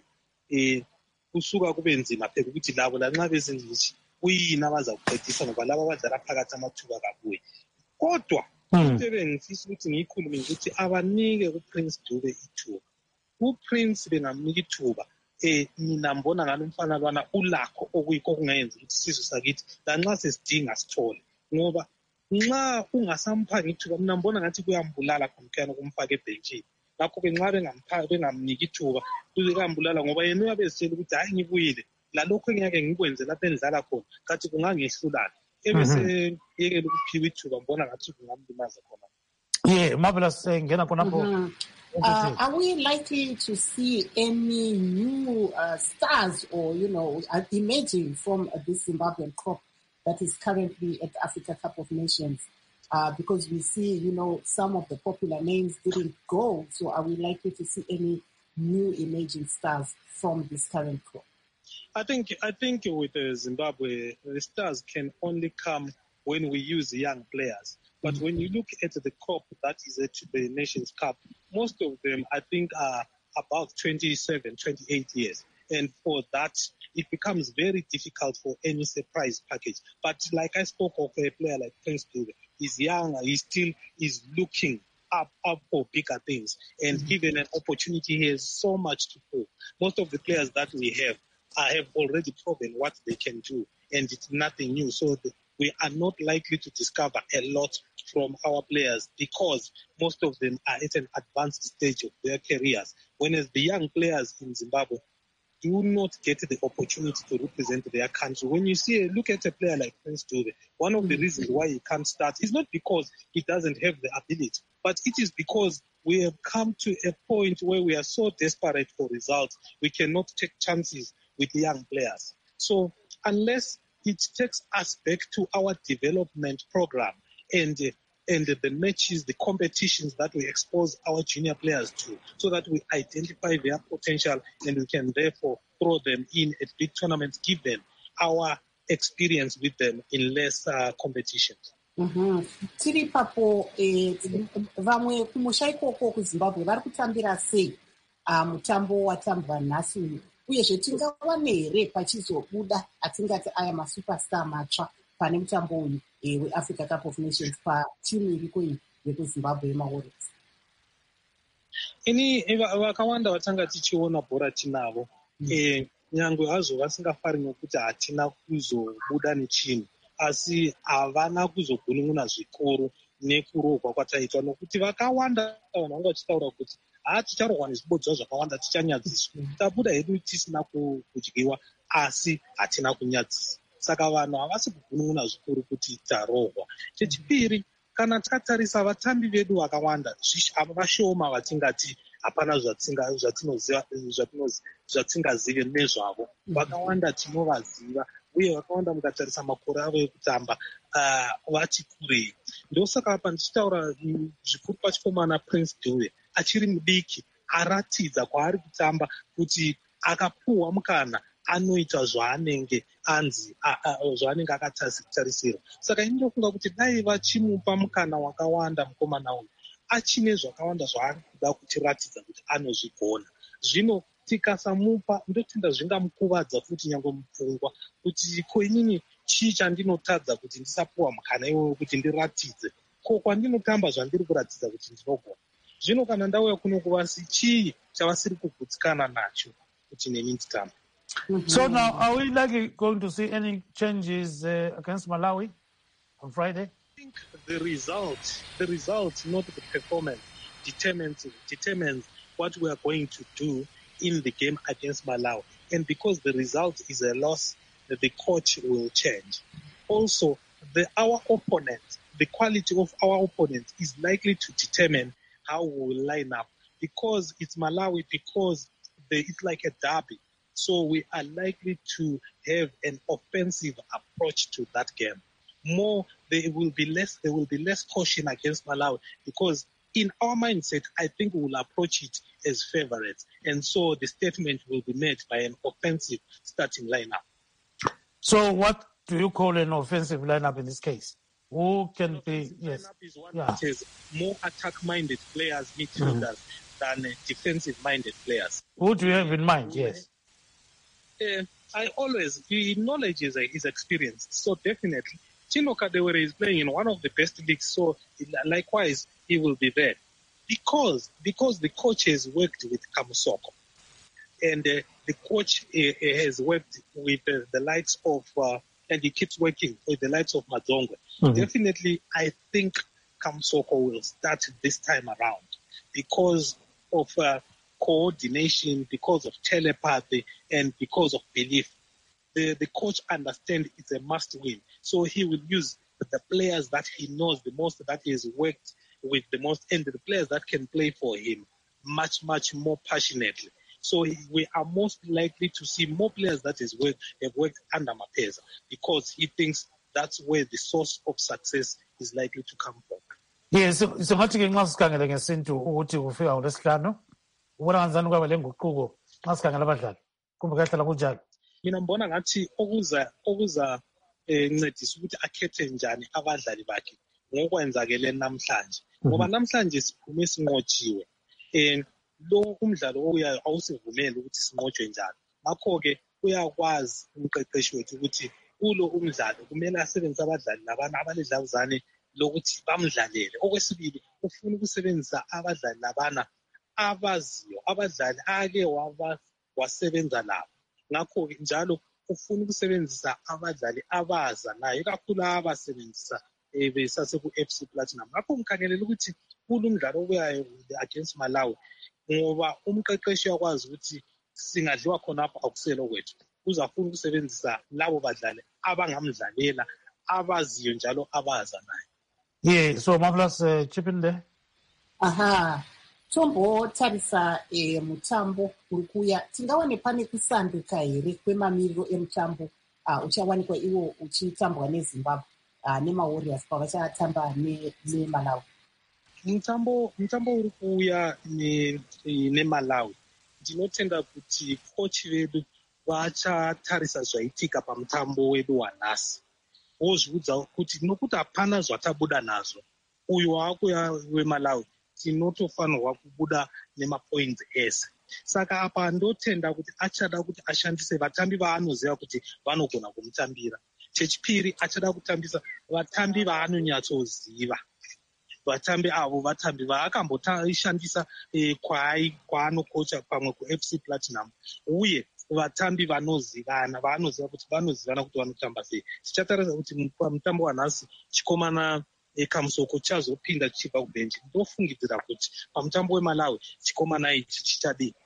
kusuka kube nzima phela ukuthi labo lanxa bezingcitshi kuyini abazakuqedisa ngoba laba abadlala phakathi amathuba kabuye. Kodwa into ebengifisa ukuthi ngiyikhulume ukuthi abanike uPrince Dube ithuba. UPrince bengamnika ithuba, mina mbona ngalo umfana lwana ulakho okuyikho okungayenza ukuthi isizwe sakithi lanxa sesidinga sithole. Ngoba nxa ungasamphanga ithuba, mina mbona ngathi kuyambulala khomkhana ukumfaka ebhentshini. Ngakho-ke nxa bengamnika ithuba kuyambulala ngoba yena uyabe ezitshela ukuthi hayi ngibuyile, lalokho engiyake ngikwenze lapho endidlala khona kathi kungangehlulana. Ebese yekela ukuphiwa ithuba, mbona ngathi kungamlimaza khona.
Marvelous ngena khonapho.
Are we likely to see any new stars or, emerging from this Zimbabwean crop that is currently at the Africa Cup of Nations? Because we see, some of the popular names didn't go. So are we likely to see any new emerging stars from this current crop?
I think with Zimbabwe, the stars can only come when we use young players. But when you look at the crop that is at the Nations Cup, most of them, I think, are about 27, 28 years. And for that, it becomes very difficult for any surprise package. But like I spoke of a player like Prince Dube, he's young, he still is looking up for bigger things. And given an opportunity, he has so much to prove. Most of the players that we have already proven what they can do, and it's nothing new. So we are not likely to discover a lot from our players because most of them are at an advanced stage of their careers. Whereas the young players in Zimbabwe do not get the opportunity to represent their country. When you look at a player like Prince Dube, one of the reasons why he can't start is not because he doesn't have the ability, but it is because we have come to a point where we are so desperate for results, we cannot take chances with young players. So unless it takes us back to our development program and the matches, the competitions that we expose our junior players to, so that we identify their potential and we can therefore throw them in at big tournaments, give them our experience with them in less competitions.
Tiri papo vamwe kumusha ikoko kuZimbabwe vari kutambira sei mutambo watambwa nhasi uyu, uyezve tingawana here pachizobuda atingati aya masuperstar matsva pane mutambo uyu weAfrica Cup of Nations patimu iriko iyi yekuZimbabwe yeMawarriors?
Ini vakawanda vatanga tichiona bhora tinavo, nyangwe hazvo vasingafari nokuti hatina kuzobuda nechinhu, asi havana kuzogunun'una zvikuru nekurohwa kwataitwa, nokuti vakawanda vanhu vanga vachitaura kuti ticharohwa nezvibodzwa zvakawanda, tichanyadziswa. Tabuda hedu tisina kudyiwa, asi hatina kunyadziswa. Saka vanhu havasi kugunun'una zvikuru kuti tarohwa. Chechipiri, kana takatarisa vatambi vedu vakawanda, vashoma vatingati hapana zvatingazive nezvavo. Vakawanda tinovaziva, uye vakawanda mukatarisa makore avo ekutamba vati kurei. Ndosaka apa ndichitaura zvikuru pachikomana Prince Dube achiri mudiki aratidza kwaari kutamba kuti akapuhwa mukana anoita zvaanenge anzi zvaanenge akatarisirwa. Saka ini ndofunga kuti dai vachimupa mukana wakawanda mukomana uyu, achine zvakawanda zvaari kuda kutiratidza kuti anozvigona. Zvino tikasamupa, ndotenda zvingamukuvadza futi nyangwe mupfungwa kuti ko inini chii chandinotadza kuti ndisapuwa mukana iwoyo kuti ndiratidze, ko kwandinotamba zvandiri kuratidza kuti ndinogona. Zvino kana ndauya kuno kuvasi, chii chavasiri kugutsikana nacho kuti neni nditamba.
So now, are we likely going to see any changes against Malawi on Friday?
I think the result, not the performance, determines what we are going to do in the game against Malawi. And because the result is a loss, the coach will change. Also, our opponent, the quality of our opponent is likely to determine how we will line up. Because it's Malawi, because it's like a derby. So we are likely to have an offensive approach to that game. There will be less caution against Malawi, because in our mindset, I think we will approach it as favorites. And so the statement will be made by an offensive starting lineup.
So what do you call an offensive lineup in this case? Who can be... Yes.
Lineup is one that has more attack-minded players, midfielders, than defensive-minded players.
Who do you have in mind? Yes.
Knowledge is experience. So definitely, Chino Kadewere is playing in one of the best leagues. So likewise, he will be there. Because the coach has worked with Kamusoko. And the coach has worked with the likes of, and he keeps working with the likes of Madzongwe. Definitely, I think Kamusoko will start this time around because of coordination, because of telepathy, and because of belief. The coach understands it's a must-win. So he will use the players that he knows the most, that he has worked with the most, and the players that can play for him much, much more passionately. So we are most likely to see more players that have worked under Mapeza, because he thinks that's where the source of success is likely to come from.
Yes, so ngathi ke nxa sikhangele ngesintu ukuthi ufika ngolesihlanu ubona kanjani kwaba lenguquko nxa sikhangela abadlali kumbe kahlala kunjalo?
Mina mbona ngathi okuza ncedisa ukuthi akhethe njani abadlali bakhe ngokwenzakele namhlanje, ngoba namhlanje siphume sinqotshiwe, lo umdlalo oyayo awusivumeli ukuthi sinqotshwe njalo. Ngakho-ke uyakwazi umqeqeshi wethu ukuthi kulo umdlalo kumele asebenzise abadlali labana abanedlavuzane lokuthi bamdlalele. Okwesibili, ufuna ukusebenzisa abadlali labana abaziyo, abadlali ake wasebenza labo. Ngakho-ke njalo ufuna ukusebenzisa abadlali abaza nayo, ikakhulu abasebenzisa besase-FC Platinum. Ngakho ngikhangelela ukuthi kulo umdlalo obuyayo against Malawi, ngoba umqeqeshi uyakwazi ukuthi singadliwa khonapho akuselo kwethu, uzafuna ukusebenzisa labo badlali abangamdlalela, abaziyo njalo abaza naye.
Yeah, so Marvelous, chip in there.
tombotarisa mutambo uri kuuya, tingawane pane kusanduka here kwemamiriro emutambo uchawanikwa iwo uchitambwa nezimbabwe nemawarriors pavachatamba nemalawi?
Mutambo uri kuuya nemalawi, ndinotenda kuti kochi vedu vachatarisa zvaitika pamutambo wedu wanhasi, vozviudza kuti nokuti hapana zvatabuda nazvo, uyu waakuya wemalawi tinotofanirwa kubuda nemapoints ese. Saka apa ndotenda kuti achada kuti ashandise vatambi vaanoziva kuti vanogona kumutambira. Chechipiri, achada kutambisa vatambi vaanonyatsoziva. Vatambi avo vatambi vaakamboshandisa kwaanokocha pamwe kuFC Platinum, uye vatambi vanozivana vaanoziva kuti vanotamba sei. Tichatarisa kuti pamutambo wanhasi chikomana Kamusoko chazopinda chichibva kubhenji. Ndofungidzira kuti pamutambo wemalawi chikomana ichi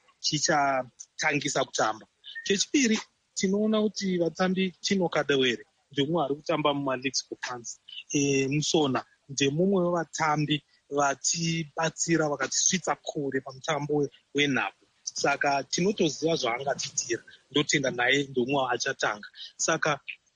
chichatangisa kutamba. Chechipiri, tinoona kuti vatambi Chino Kadewere ndimumwe ari kutamba mumaleagues kuFrance. Musona ndemumwe wevatambi vatibatsira vakatisvitsa kure pamutambo wenhabvu. Saka tinotoziva zvaangatitira, ndotenda naye ndomwe achatanga. Saka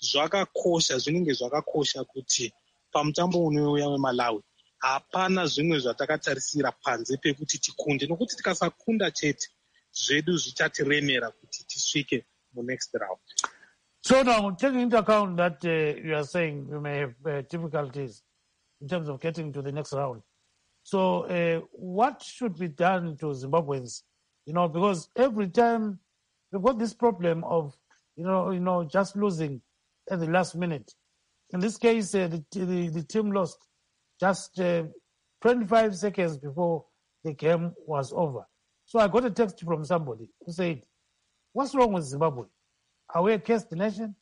zvinenge zvakakosha kuti pamutambo unouya wemalawi hapana zvimwe zvatakatarisira panze pekuti tikunde, nokuti tikasakunda chete zvedu zvichatiremera kuti tisvike munext round.
So now, taking into account that you are saying you may have difficulties in terms of getting to the next round, so what should be done to Zimbabweans? Because every time we've got this problem of just losing at the last minute. In this case, the team lost just 25 seconds before the game was over. So I got a text from somebody who said, "What's wrong with Zimbabwe? Are we a cursed nation?"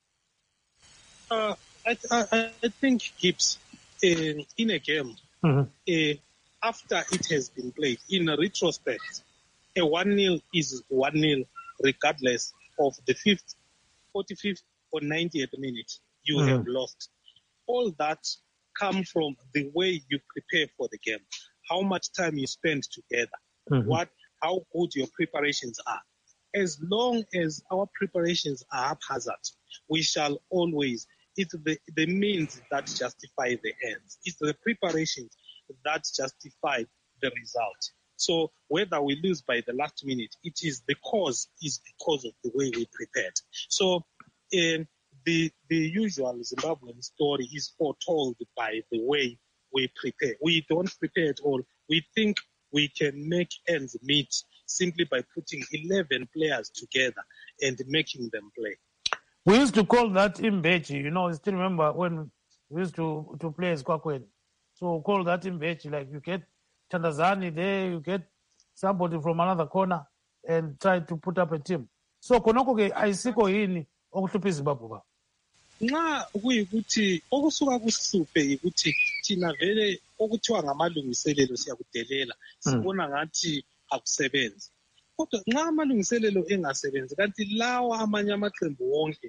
I think, Gibbs, in a game, after it has been played, in a retrospect, a 1-0 is 1-0 regardless of the 5th, 45th, or 90th minute you have lost. All that come from the way you prepare for the game, how much time you spend together, how good your preparations are. As long as our preparations are haphazard, we shall always, it's the means that justify the ends. It's the preparations that justify the result. So whether we lose by the last minute, the cause is because of the way we prepared. So the usual Zimbabwean story is foretold by the way we prepare. We don't prepare at all. We think we can make ends meet simply by putting 11 players together and making them play.
We used to call that imbechi. I still remember when we used to play as Kwakwen. So call that imbechi, like you get Tandazani there, you get somebody from another corner and try to put up a team. So konokoke aisiko hini okuhlupa iZimbabwe.
Nxa kuyikuthi okusuka kusihlupe yikuthi thina vele okuthiwa ngamalungiselelo siyakudelela, sibona ngathi akusebenzi. Kodwa nxa amalungiselelo engasebenzi, kanti lawa amanye amaqembu wonke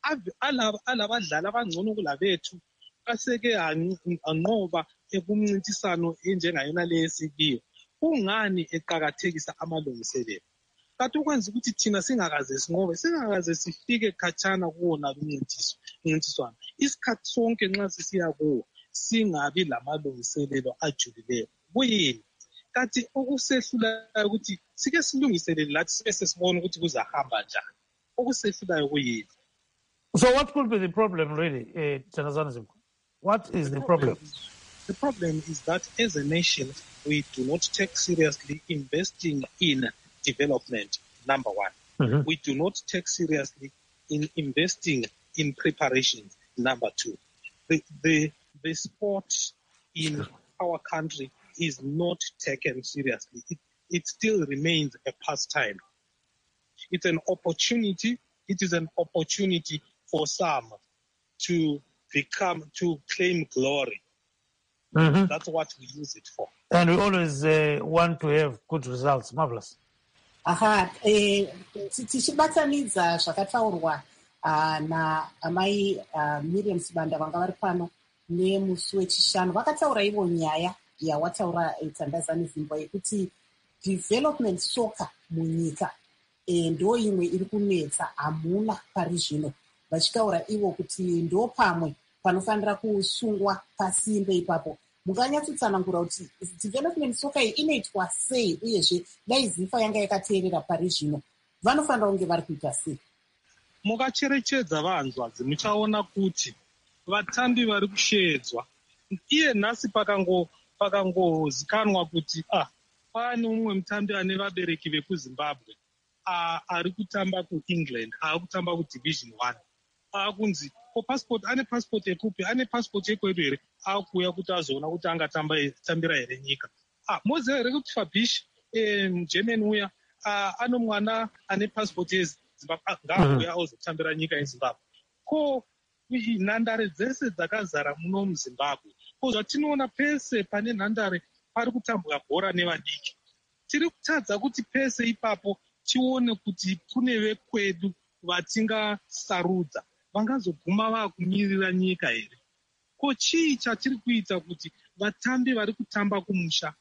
alabadlali abangcono kulabethu aseke anqoba ekumncintisano enjengayona le esikiyo, kungani eqakathekisa amalungiselelo? Kanti ukwenza ukuthi thina singakaze sinqobe, singakaze sifike khatshana kuwona umncintiswano, isikhathi sonke nxa sisiya kuwo singabi lamalungiselelo ajulileyo. Kuyini? Kanti okusehlulayo ukuthi sike silungiselele lathi sibe sesibona ukuthi kuzahamba njani. Okusehlulayo kuyini?
So what could be the problem really, Tandazani? What is the problem?
The problem is that as a nation, we do not take seriously investing in development, number one. We do not take seriously in investing in preparation, number two. The sport in our country is not taken seriously. It still remains a pastime. It's an opportunity. It is an opportunity for some to claim glory. That's what we use it for.
And we always want to have good results. Marvelous.
Tichibatanidza zvakataurwa naamai Miriam Sibanda vanga vari pano nemusi wechishanu vakataura ivo nyaya yawataura Tandazani Zimbwa yekuti development soccer munyika ndo imwe iri kunetsa, hamuna pari zvino, vachitaura ivo kuti ndo pamwe panofanira kusungwa pasimbe ipapo. Munganyatsotsanangura kuti development soccer iyi inoitwa sei, uyezve dai zifa yanga yakateerera pari zvino vanofanira kunge vari kuita sei?
Mukacherechedza vanzwadzi muchaona kuti vatambi vari kushedzwa. Iye nhasi pakangozikanwa kuti pane mumwe mutambi ane vabereki vekuZimbabwe ari kutamba kuEngland, ari kutamba kudivision 1. Akunzi passport, ane passport yekupi, ane passport yekwedu here, akuuya kuti azoona kuti angatambira here nyika. Moziva here kuti Fabish German uya ano mwana ane passport yeZimbabwe, ngaauya ozotambira nyika yeZimbabwe. Ko nhandare dzese dzakazara muno muZimbabwe, ko zvatinoona pese pane nhandare pari kutambwa bhora nevadiki. Tiri kutadza kuti pese ipapo tione kuti kune vekwedu vatingasarudza vangazoguma vakumirira nyika here. Ko chii chatiri kuita kuti vatambi vari kutamba kumusha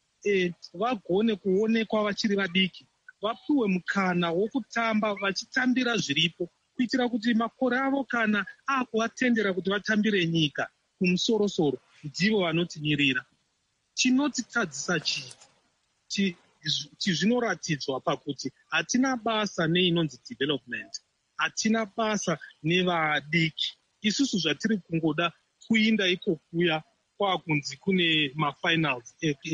vagone kuonekwa vachiri vadiki, vapiwe mukana wokutamba vachitambira zviripo, kuitira kuti makore avo kana akuvatendera kuti vatambire nyika kumusorosoro ndivo vanotimirira. Chinotitadzisa chii zvinoratidza pakuti hatina basa neinonzi development, hatina basa nevadiki. Isusu zvatiri kungoda kuinda ikokuya kwakunzi kune mafinals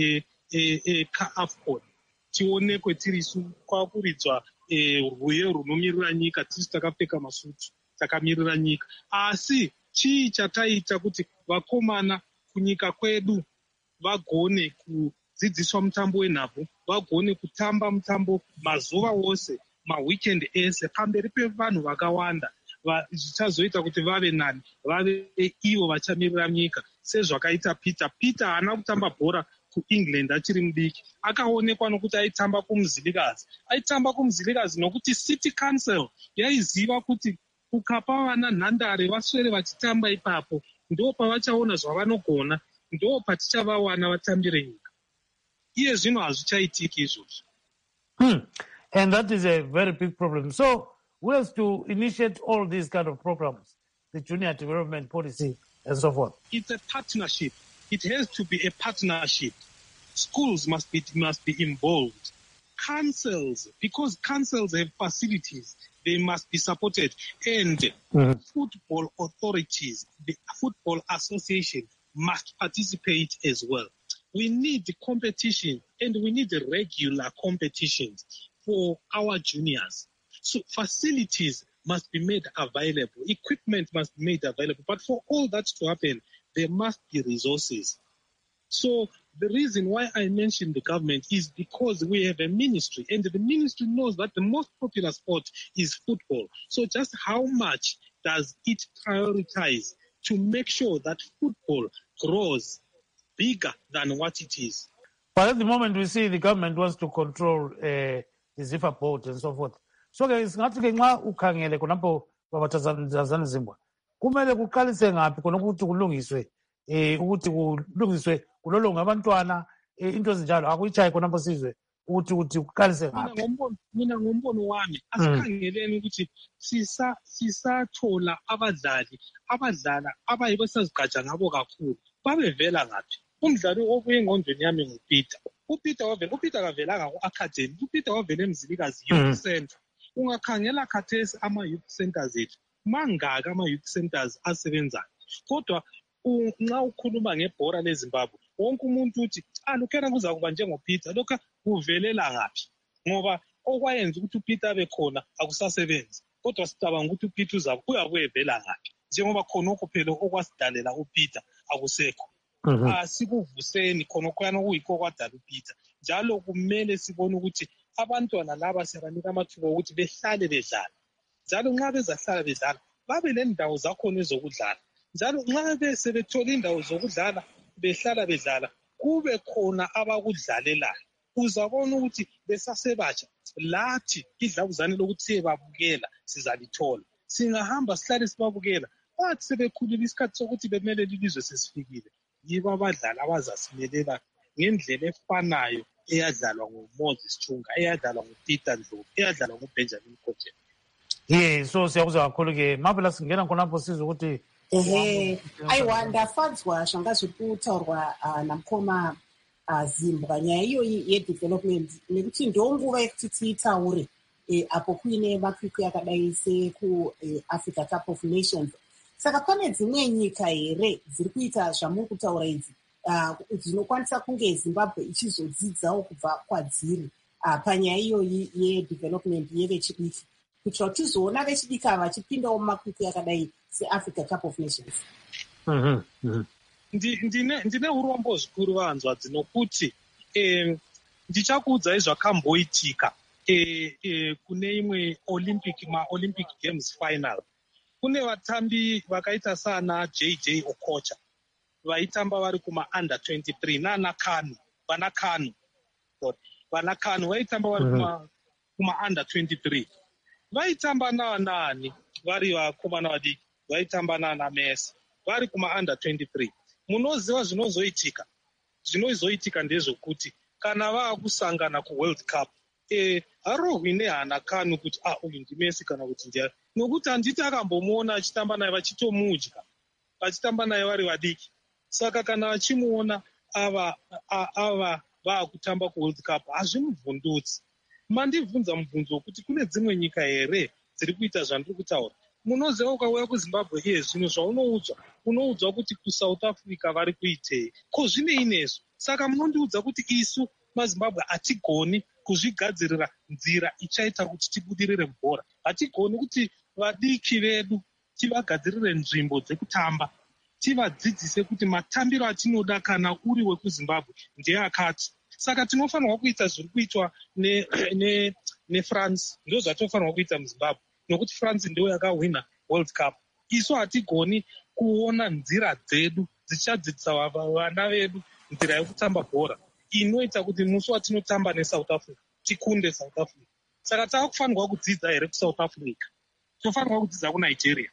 eAFCON, tionekwe tirisu kwakuridzwa rwuye runomirira nyika, tisu takapfeka masutu takamirira nyika. Asi chii chataita kuti vakomana kunyika kwedu vagone kudzidziswa mutambo wenhabvu, vagone kutamba mutambo mazuva ose, maweekend ese, pamberi pevanhu vakawanda, zvichazoita kuti vave nani, vave ivo vachamirira nyika, sezvakaita Peter haana kutamba bhora kuEngland achiri mudiki, akaonekwa nokuti aitamba kumuzilikazi nokuti City Council yaiziva kuti ukapa vana nhandare vaswere vachitamba ipapo, ndo pavachaona zvavanogona, ndo patichavawana vatambire nyika. Iye zvino hazvichaitiki izvozvo.
And that is a very big problem. So who has to initiate all these kind of programs, the junior development policy and so forth?
It's a partnership. It has to be a partnership. Schools must be involved. Councils, because councils have facilities, they must be supported. And football authorities, the football association must participate as well. We need competition, and we need regular competitions for our juniors. So facilities must be made available. Equipment must be made available. But for all that to happen, there must be resources. So the reason why I mentioned the government is because we have a ministry, and the ministry knows that the most popular sport is football. So just how much does it prioritize to make sure that football grows bigger than what it is?
But at the moment, we see the government wants to control the Ziffa board and so forth. So singathi ke nxa ukhangele khonapho babaTanzania Zimbabwe kumele kuqalise ngaphi khona ukuthi kulungiswe kulolonga abantwana into ezinjalo akuyichayi khonapho sizwe ukuthi kuqalise ngaphi.
Mina ngombono wami asikhangeleni ukuthi sisathola abadlali abayibo sazigatsha ngabo kakhulu babevela ngaphi. Umdlali obuye engqondweni yami nguPeter. uPeter kavelanga ku-academy. uPeter wavela emzilikazi youth center. Ungakhangela khathesi ama-youth centers ethu mangaka ama-youth centers asebenzayo, kodwa nxa ukhuluma ngebhora leZimbabwe wonke umuntu uthi lokhana kuzakuba njengoPeter, lokho kuvelela ngaphi? Ngoba okwayenza ukuthi uPeter abe khona akusasebenzi, kodwa sicabanga ukuthi uPeter uyabuyevela ngaphi, njengoba khonokho phela okwasidalela uPeter akusekho. Sikuvuseni khonokho okuyikho kwadala uPeter. Njalo kumele sibone ukuthi abantwana laba siyabanika amathuba ukuthi behlale bedlala, njalo nxa bezahlala bedlala babe lendawo zakhona ezokudlala, njalo nxa sebethola indawo zokudlala behlala bedlala kube khona abakudlalelayo. Uzabona ukuthi besasebatsha lathi idlabuzane lokuthi siyebabukela sizalithola. Singahamba sihlale sibabukela, bathi sebekhulile isikhathi sokuthi bemele ilizwe sesifikile, yibo abadlali abazasimelela ngendlela efanayo eyadlalwa nguMoses Chunga, eyadlalwa nguPeter Ndlovu, eyadlalwa nguBenjamin Kotsheni.
So siyakuzwa kakhulu-ke mavela singena khonapho sizwe ukuthi
aiwa ndafadzwa zvanga zviri kutaurwa namukoma Zimbwa nyaya iyoyi yedevelopment nekuti ndonguva yekuti tiitaure apo kuine makwikwi akadai sekuAfrica Cup of Nations. Saka pane dzimwe nyika here dziri kuita zvamuri kutaura idzi dzinokwanisa kunge Zimbabwe ichizodzidzawo kubva kwadziri panyaya iyoyi yedevelopment yevechidiki kuitira kuti tizoona vechidiki ava vachipindawo mumakwikwi akadai seAfrica Cup of Nations.
Ndine urombo zvikuru vanzwadzi nokuti ndichakuudzai zvakamboitika kune imwe maOlympic Games final. Kune vatambi vakaita sana JJ Okocha vaitamba vari kuma-under 23 vana Kanu vaitamba vari kuma-under 23. Vaitamba navanani vari vakomana vadiki, vaitamba nana Messi vari kuma-under 23. Munoziva zvinozoitika ndezvokuti kana vaakusangana kuWorld Cup harohwi nehana Kanu kuti uyu ndiMessi kana kuti ndiani, nokuti handiti akambomuona achitamba naye vachitomudya, vachitamba naye vari vadiki. Saka kana vachimuona ava vaakutamba kuWorld Cup hazvimubvundutsi. Mandibvunza mubvunzo wekuti kune dzimwe nyika here dziri kuita zvandiri kutaura. Munoziva ukauya kuZimbabwe iye zvino unoudzwa kuti kuSouth Africa vari kuitei, ko zvinei nezvo? Saka munondiudza kuti isu maZimbabwe hatigoni kuzvigadzirira nzira ichaita kuti tibudirire mubhora. Hatigoni kuti vadiki vedu tivagadzirire nzvimbo dzekutamba, tivadzidzise kuti matambiro atinoda kana uri wekuZimbabwe ndeakati. Saka tinofanirwa kuita zviri kuitwa neFrance, ndo zvatofanirwa kuita muZimbabwe, nokuti France ndiyo yakahwina World Cup. Isu hatigoni kuona nzira dzedu dzichadzidzisa vana vedu nzira yekutamba bhora inoita kuti musi watinotamba neSouth Africa tikunde South Africa. Saka taakufanirwa kudzidza here kuSouth Africa, tofanirwa kudzidza kuNigeria.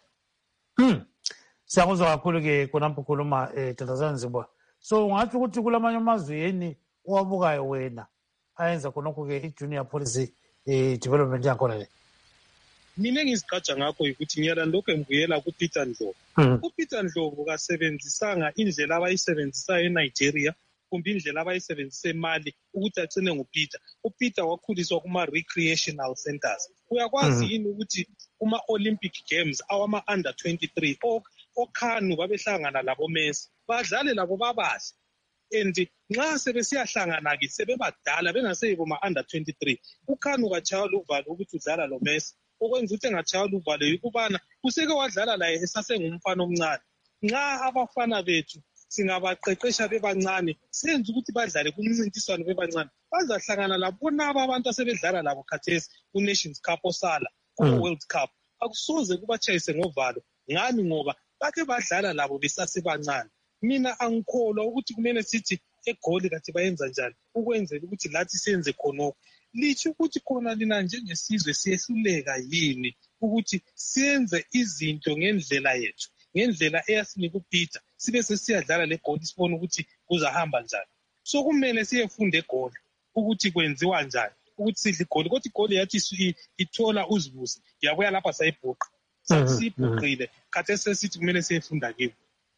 Siyakuzwa kakhulu-ke khonapho khuluma Tatazana Zimbwa. So ungatsho ukuthi kulamanye amazwe yini owabukayo wena ayenza khonokho-ke i-junior policy development yakhona le?
Mina engizigaja ngakho ukuthi nyala ndilokhu ngibuyela kuPeter Ndlovu. UPeter Ndlovu kasebenzisanga indlela abayisebenzisayo eNigeria kumbe indlela abayisebenzisa eMali ukuthi agcine nguPeter. UPeter wakhuliswa kuma-recreational centers. Uyakwazi yini ukuthi kuma-Olympic Games awama-under 23 oKhanu babehlangana labo Messi badlale labo babahle, and nxa sebesiyahlangana-ke sebebadala bengaseyibo ma-under 23, uKhanu katshaywa luvalo ukuthi udlala lo Messi. Okwenza ukuthi engatshaywa luvalo yikubana useke wadlala laye esasengumfana omncane. Nxa abafana bethu singabaqeqesha bebancane, senze ukuthi badlale kumncintiswano bebancane, bazahlangana labo nabo abantu asebedlala labo khathesi ku-Nations Cup osala ku-World Cup. Akusoze kubatshayise ngovalo. Ngani? Ngoba bake badlala labo besasebancane. Mina angikholwa ukuthi kumele sithi eGoli kathi bayenza njani ukwenzela ukuthi lathi senze khonokho. Litsho ukuthi khona lina njengesizwe siyehluleka yini ukuthi siyenze izinto ngendlela yethu, ngendlela eyasinika uPeter, sibe sesiyadlala leGoli sibone ukuthi kuzahamba njani. So kumele siyefunda eGoli ukuthi kwenziwa njani ukuthi sidle iGoli. Kodwa iGoli yathi ithola uzibusi yabuya lapha sayibhuqa, siyibhuqile khathesi sesithi kumele siyefunda kibo.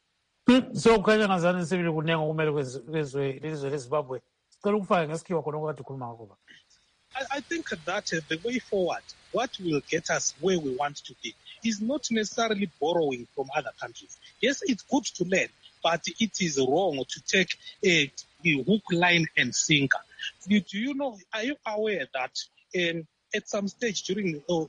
So kukhanya ngazani sibili kunenga kumele kwezwe lelizwe leZimbabwe. Sicela ukufaka ngesikhiwa khona okade ukhuluma ngakho.
I think that the way forward, what will get us where we want to be, is not necessarily borrowing from other countries. Yes, it's good to learn, but it is wrong to take a hook, line, and sinker. Do you know? Are you aware that at some stage during the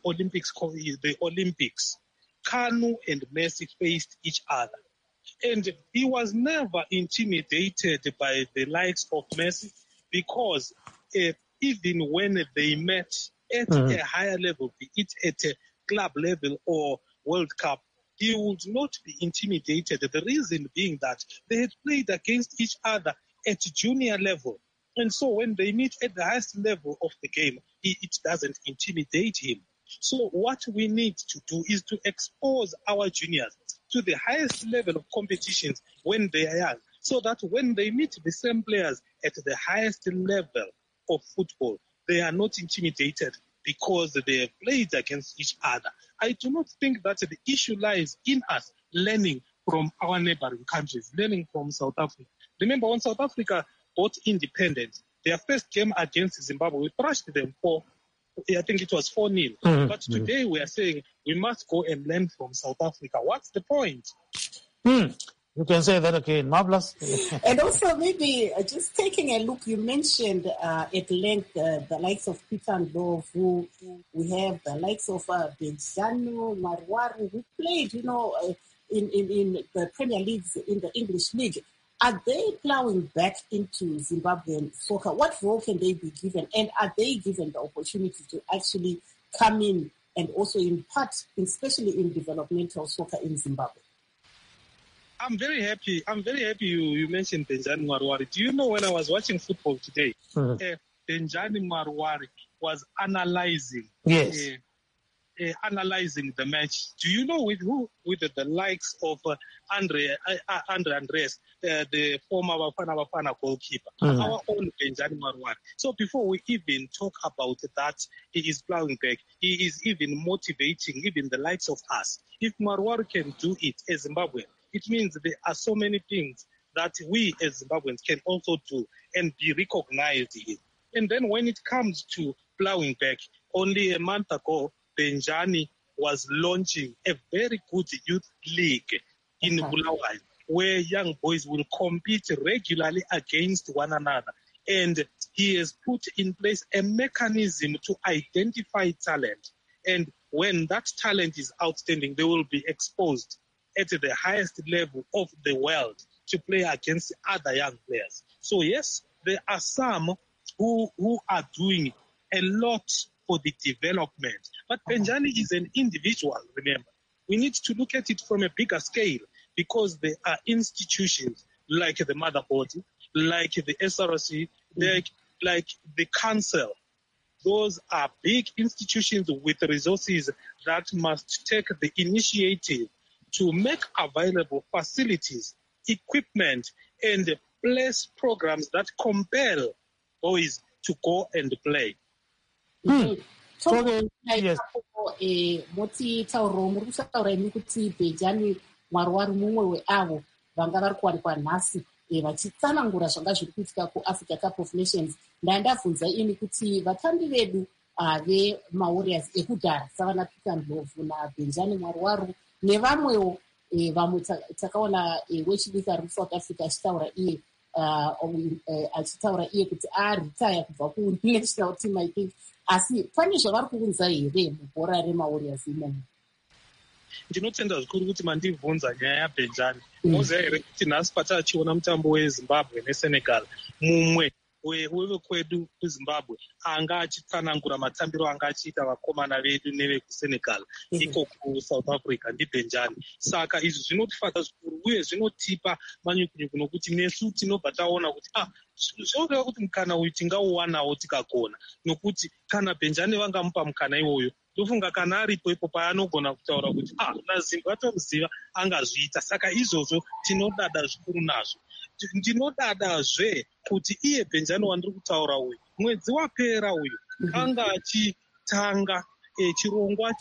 Olympics, Kanu and Messi faced each other, and he was never intimidated by the likes of Messi because even when they met at a higher level, be it at a club level or World Cup, he would not be intimidated. The reason being that they had played against each other at junior level. And so when they meet at the highest level of the game, it doesn't intimidate him. So what we need to do is to expose our juniors to the highest level of competitions when they are young, so that when they meet the same players at the highest level of football, they are not intimidated because they have played against each other. I do not think that the issue lies in us learning from our neighboring countries, learning from South Africa. Remember, when South Africa got independent, their first game against Zimbabwe, we thrashed them I think it was 4-0. But today we are saying we must go and learn from South Africa. What's the point?
You can say that again. Marvelous.
And also maybe just taking a look, you mentioned at length the likes of Peter Ndlovu. We have the likes of Benzano, Marwaru, who played, in the Premier Leagues, in the English League. Are they plowing back into Zimbabwean soccer? What role can they be given? And are they given the opportunity to actually come in and also impart, especially in developmental soccer in Zimbabwe?
I'm very happy you mentioned Benjani Marwari. Do you know, when I was watching football today, Benjani Marwari was analyzing the match. Do you know with who? With the likes of Andre Andres, the former Bafana goalkeeper, our own Benjani Marwari. So before we even talk about that, he is plowing back. He is even motivating even the likes of us. If Marwari can do it as Zimbabwean, it means there are so many things that we as Zimbabweans can also do and be recognized in. And then when it comes to plowing back, only a month ago, Benjani was launching a very good youth league in Bulawayo, where young boys will compete regularly against one another. And he has put in place a mechanism to identify talent. And when that talent is outstanding, they will be exposed at the highest level of the world to play against other young players. So yes, there are some who are doing a lot for the development. But Benjani is an individual, remember. We need to look at it from a bigger scale, because there are institutions like the Mother Body, like the SRC, like the Council. Those are big institutions with resources that must take the initiative to make available facilities, equipment, and place programs that compel boys to go and play.
Moti tauro muri kutaura imi kuti Benjani Marwari mumwe weavo vanga vari kuwanikwa nhasi vachitsanangura zvanga zviri kuitika kuAfrica Cup of Nations. Ndandabvunza ini kuti vatambi vedu veMawarriors ekudhara savana Peter Ndlovu naBenjani Marwari nevamwewo vamwe takaona wechidiki ari South Africa achitaura iye kuti aritaya kubva kunational team, I think. Asi pane zvavari kuunza here mubhora reMawarriors imomo?
Ndinotenda zvikuru kuti mandibvunza nyaya yaBenjani. Moziva here kuti nhasi patachiona mutambo weZimbabwe neSenegal, mumwe wevekwedu kuZimbabwe anga achitsanangura matambiro anga achiita vakomana vedu nevekuSenegal iko kuSouth Africa ndiBenjani. Saka izvi zvinotifadza zvikuru uye zvinotipa manyukunyuku, nokuti nesu tinobva taona kuti zvinoreva kuti mukana uyu tingauwanawo tikagona, nokuti kana Benjani vangamupa mukana iwoyo, ndofunga kana aripo ipo paanogona kutaura kuti naZimbabwe atomuziva angazviita. Saka izvozvo tinodada zvikuru nazvo. Ndinodadazve kuti iye Benjani wandiri kutaura uyu, mwedzi wapera uyu anga achitanga chirongwa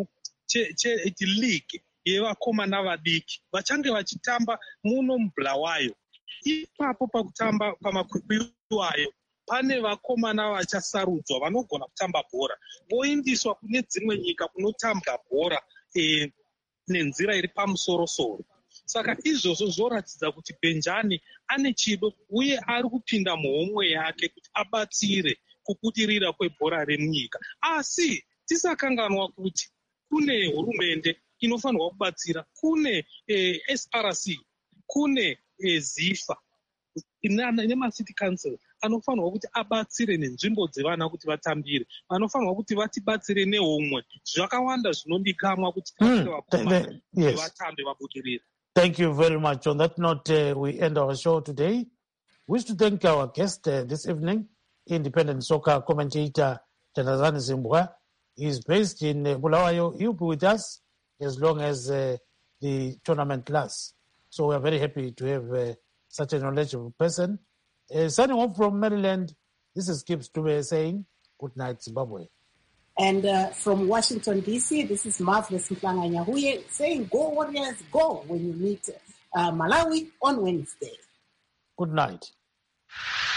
league yevakomana vadiki vachange vachitamba muno muBulawayo. Ipapo pakutamba pamakwikwi ayo pane vakomana vachasarudzwa vanogona kutamba bhora, voindiswa kune dzimwe nyika kunotambwa bhora nenzira iri pamusoro-soro. Saka izvozvo zvoratidza kuti Benjani ane chido uye ari kupinda muhomwe yake kuti abatsire kubudirira kwebhora remunyika. Asi tisakanganwa kuti kune hurumende inofanirwa kubatsira, kune SRC, kune ZIFA neMacity Council anofanirwa kuti abatsire nenzvimbo dzevana kuti vatambire, vanofanirwa kuti vatibatsire nehomwe. Zvakawanda zvinodikanwa kuti vakomana vatambe vabudirire.
Thank you very much. On that note, we end our show today. We wish to thank our guest this evening, independent soccer commentator Thandazani Zimbwa. He is based in Bulawayo. He'll be with us as long as the tournament lasts. So we are very happy to have such a knowledgeable person. Signing off from Maryland, this is Gibbs Dube saying, good night, Zimbabwe.
And from Washington, D.C., this is Marvelous Mhlanga saying, go Warriors, go when you meet Malawi on Wednesday.
Good night.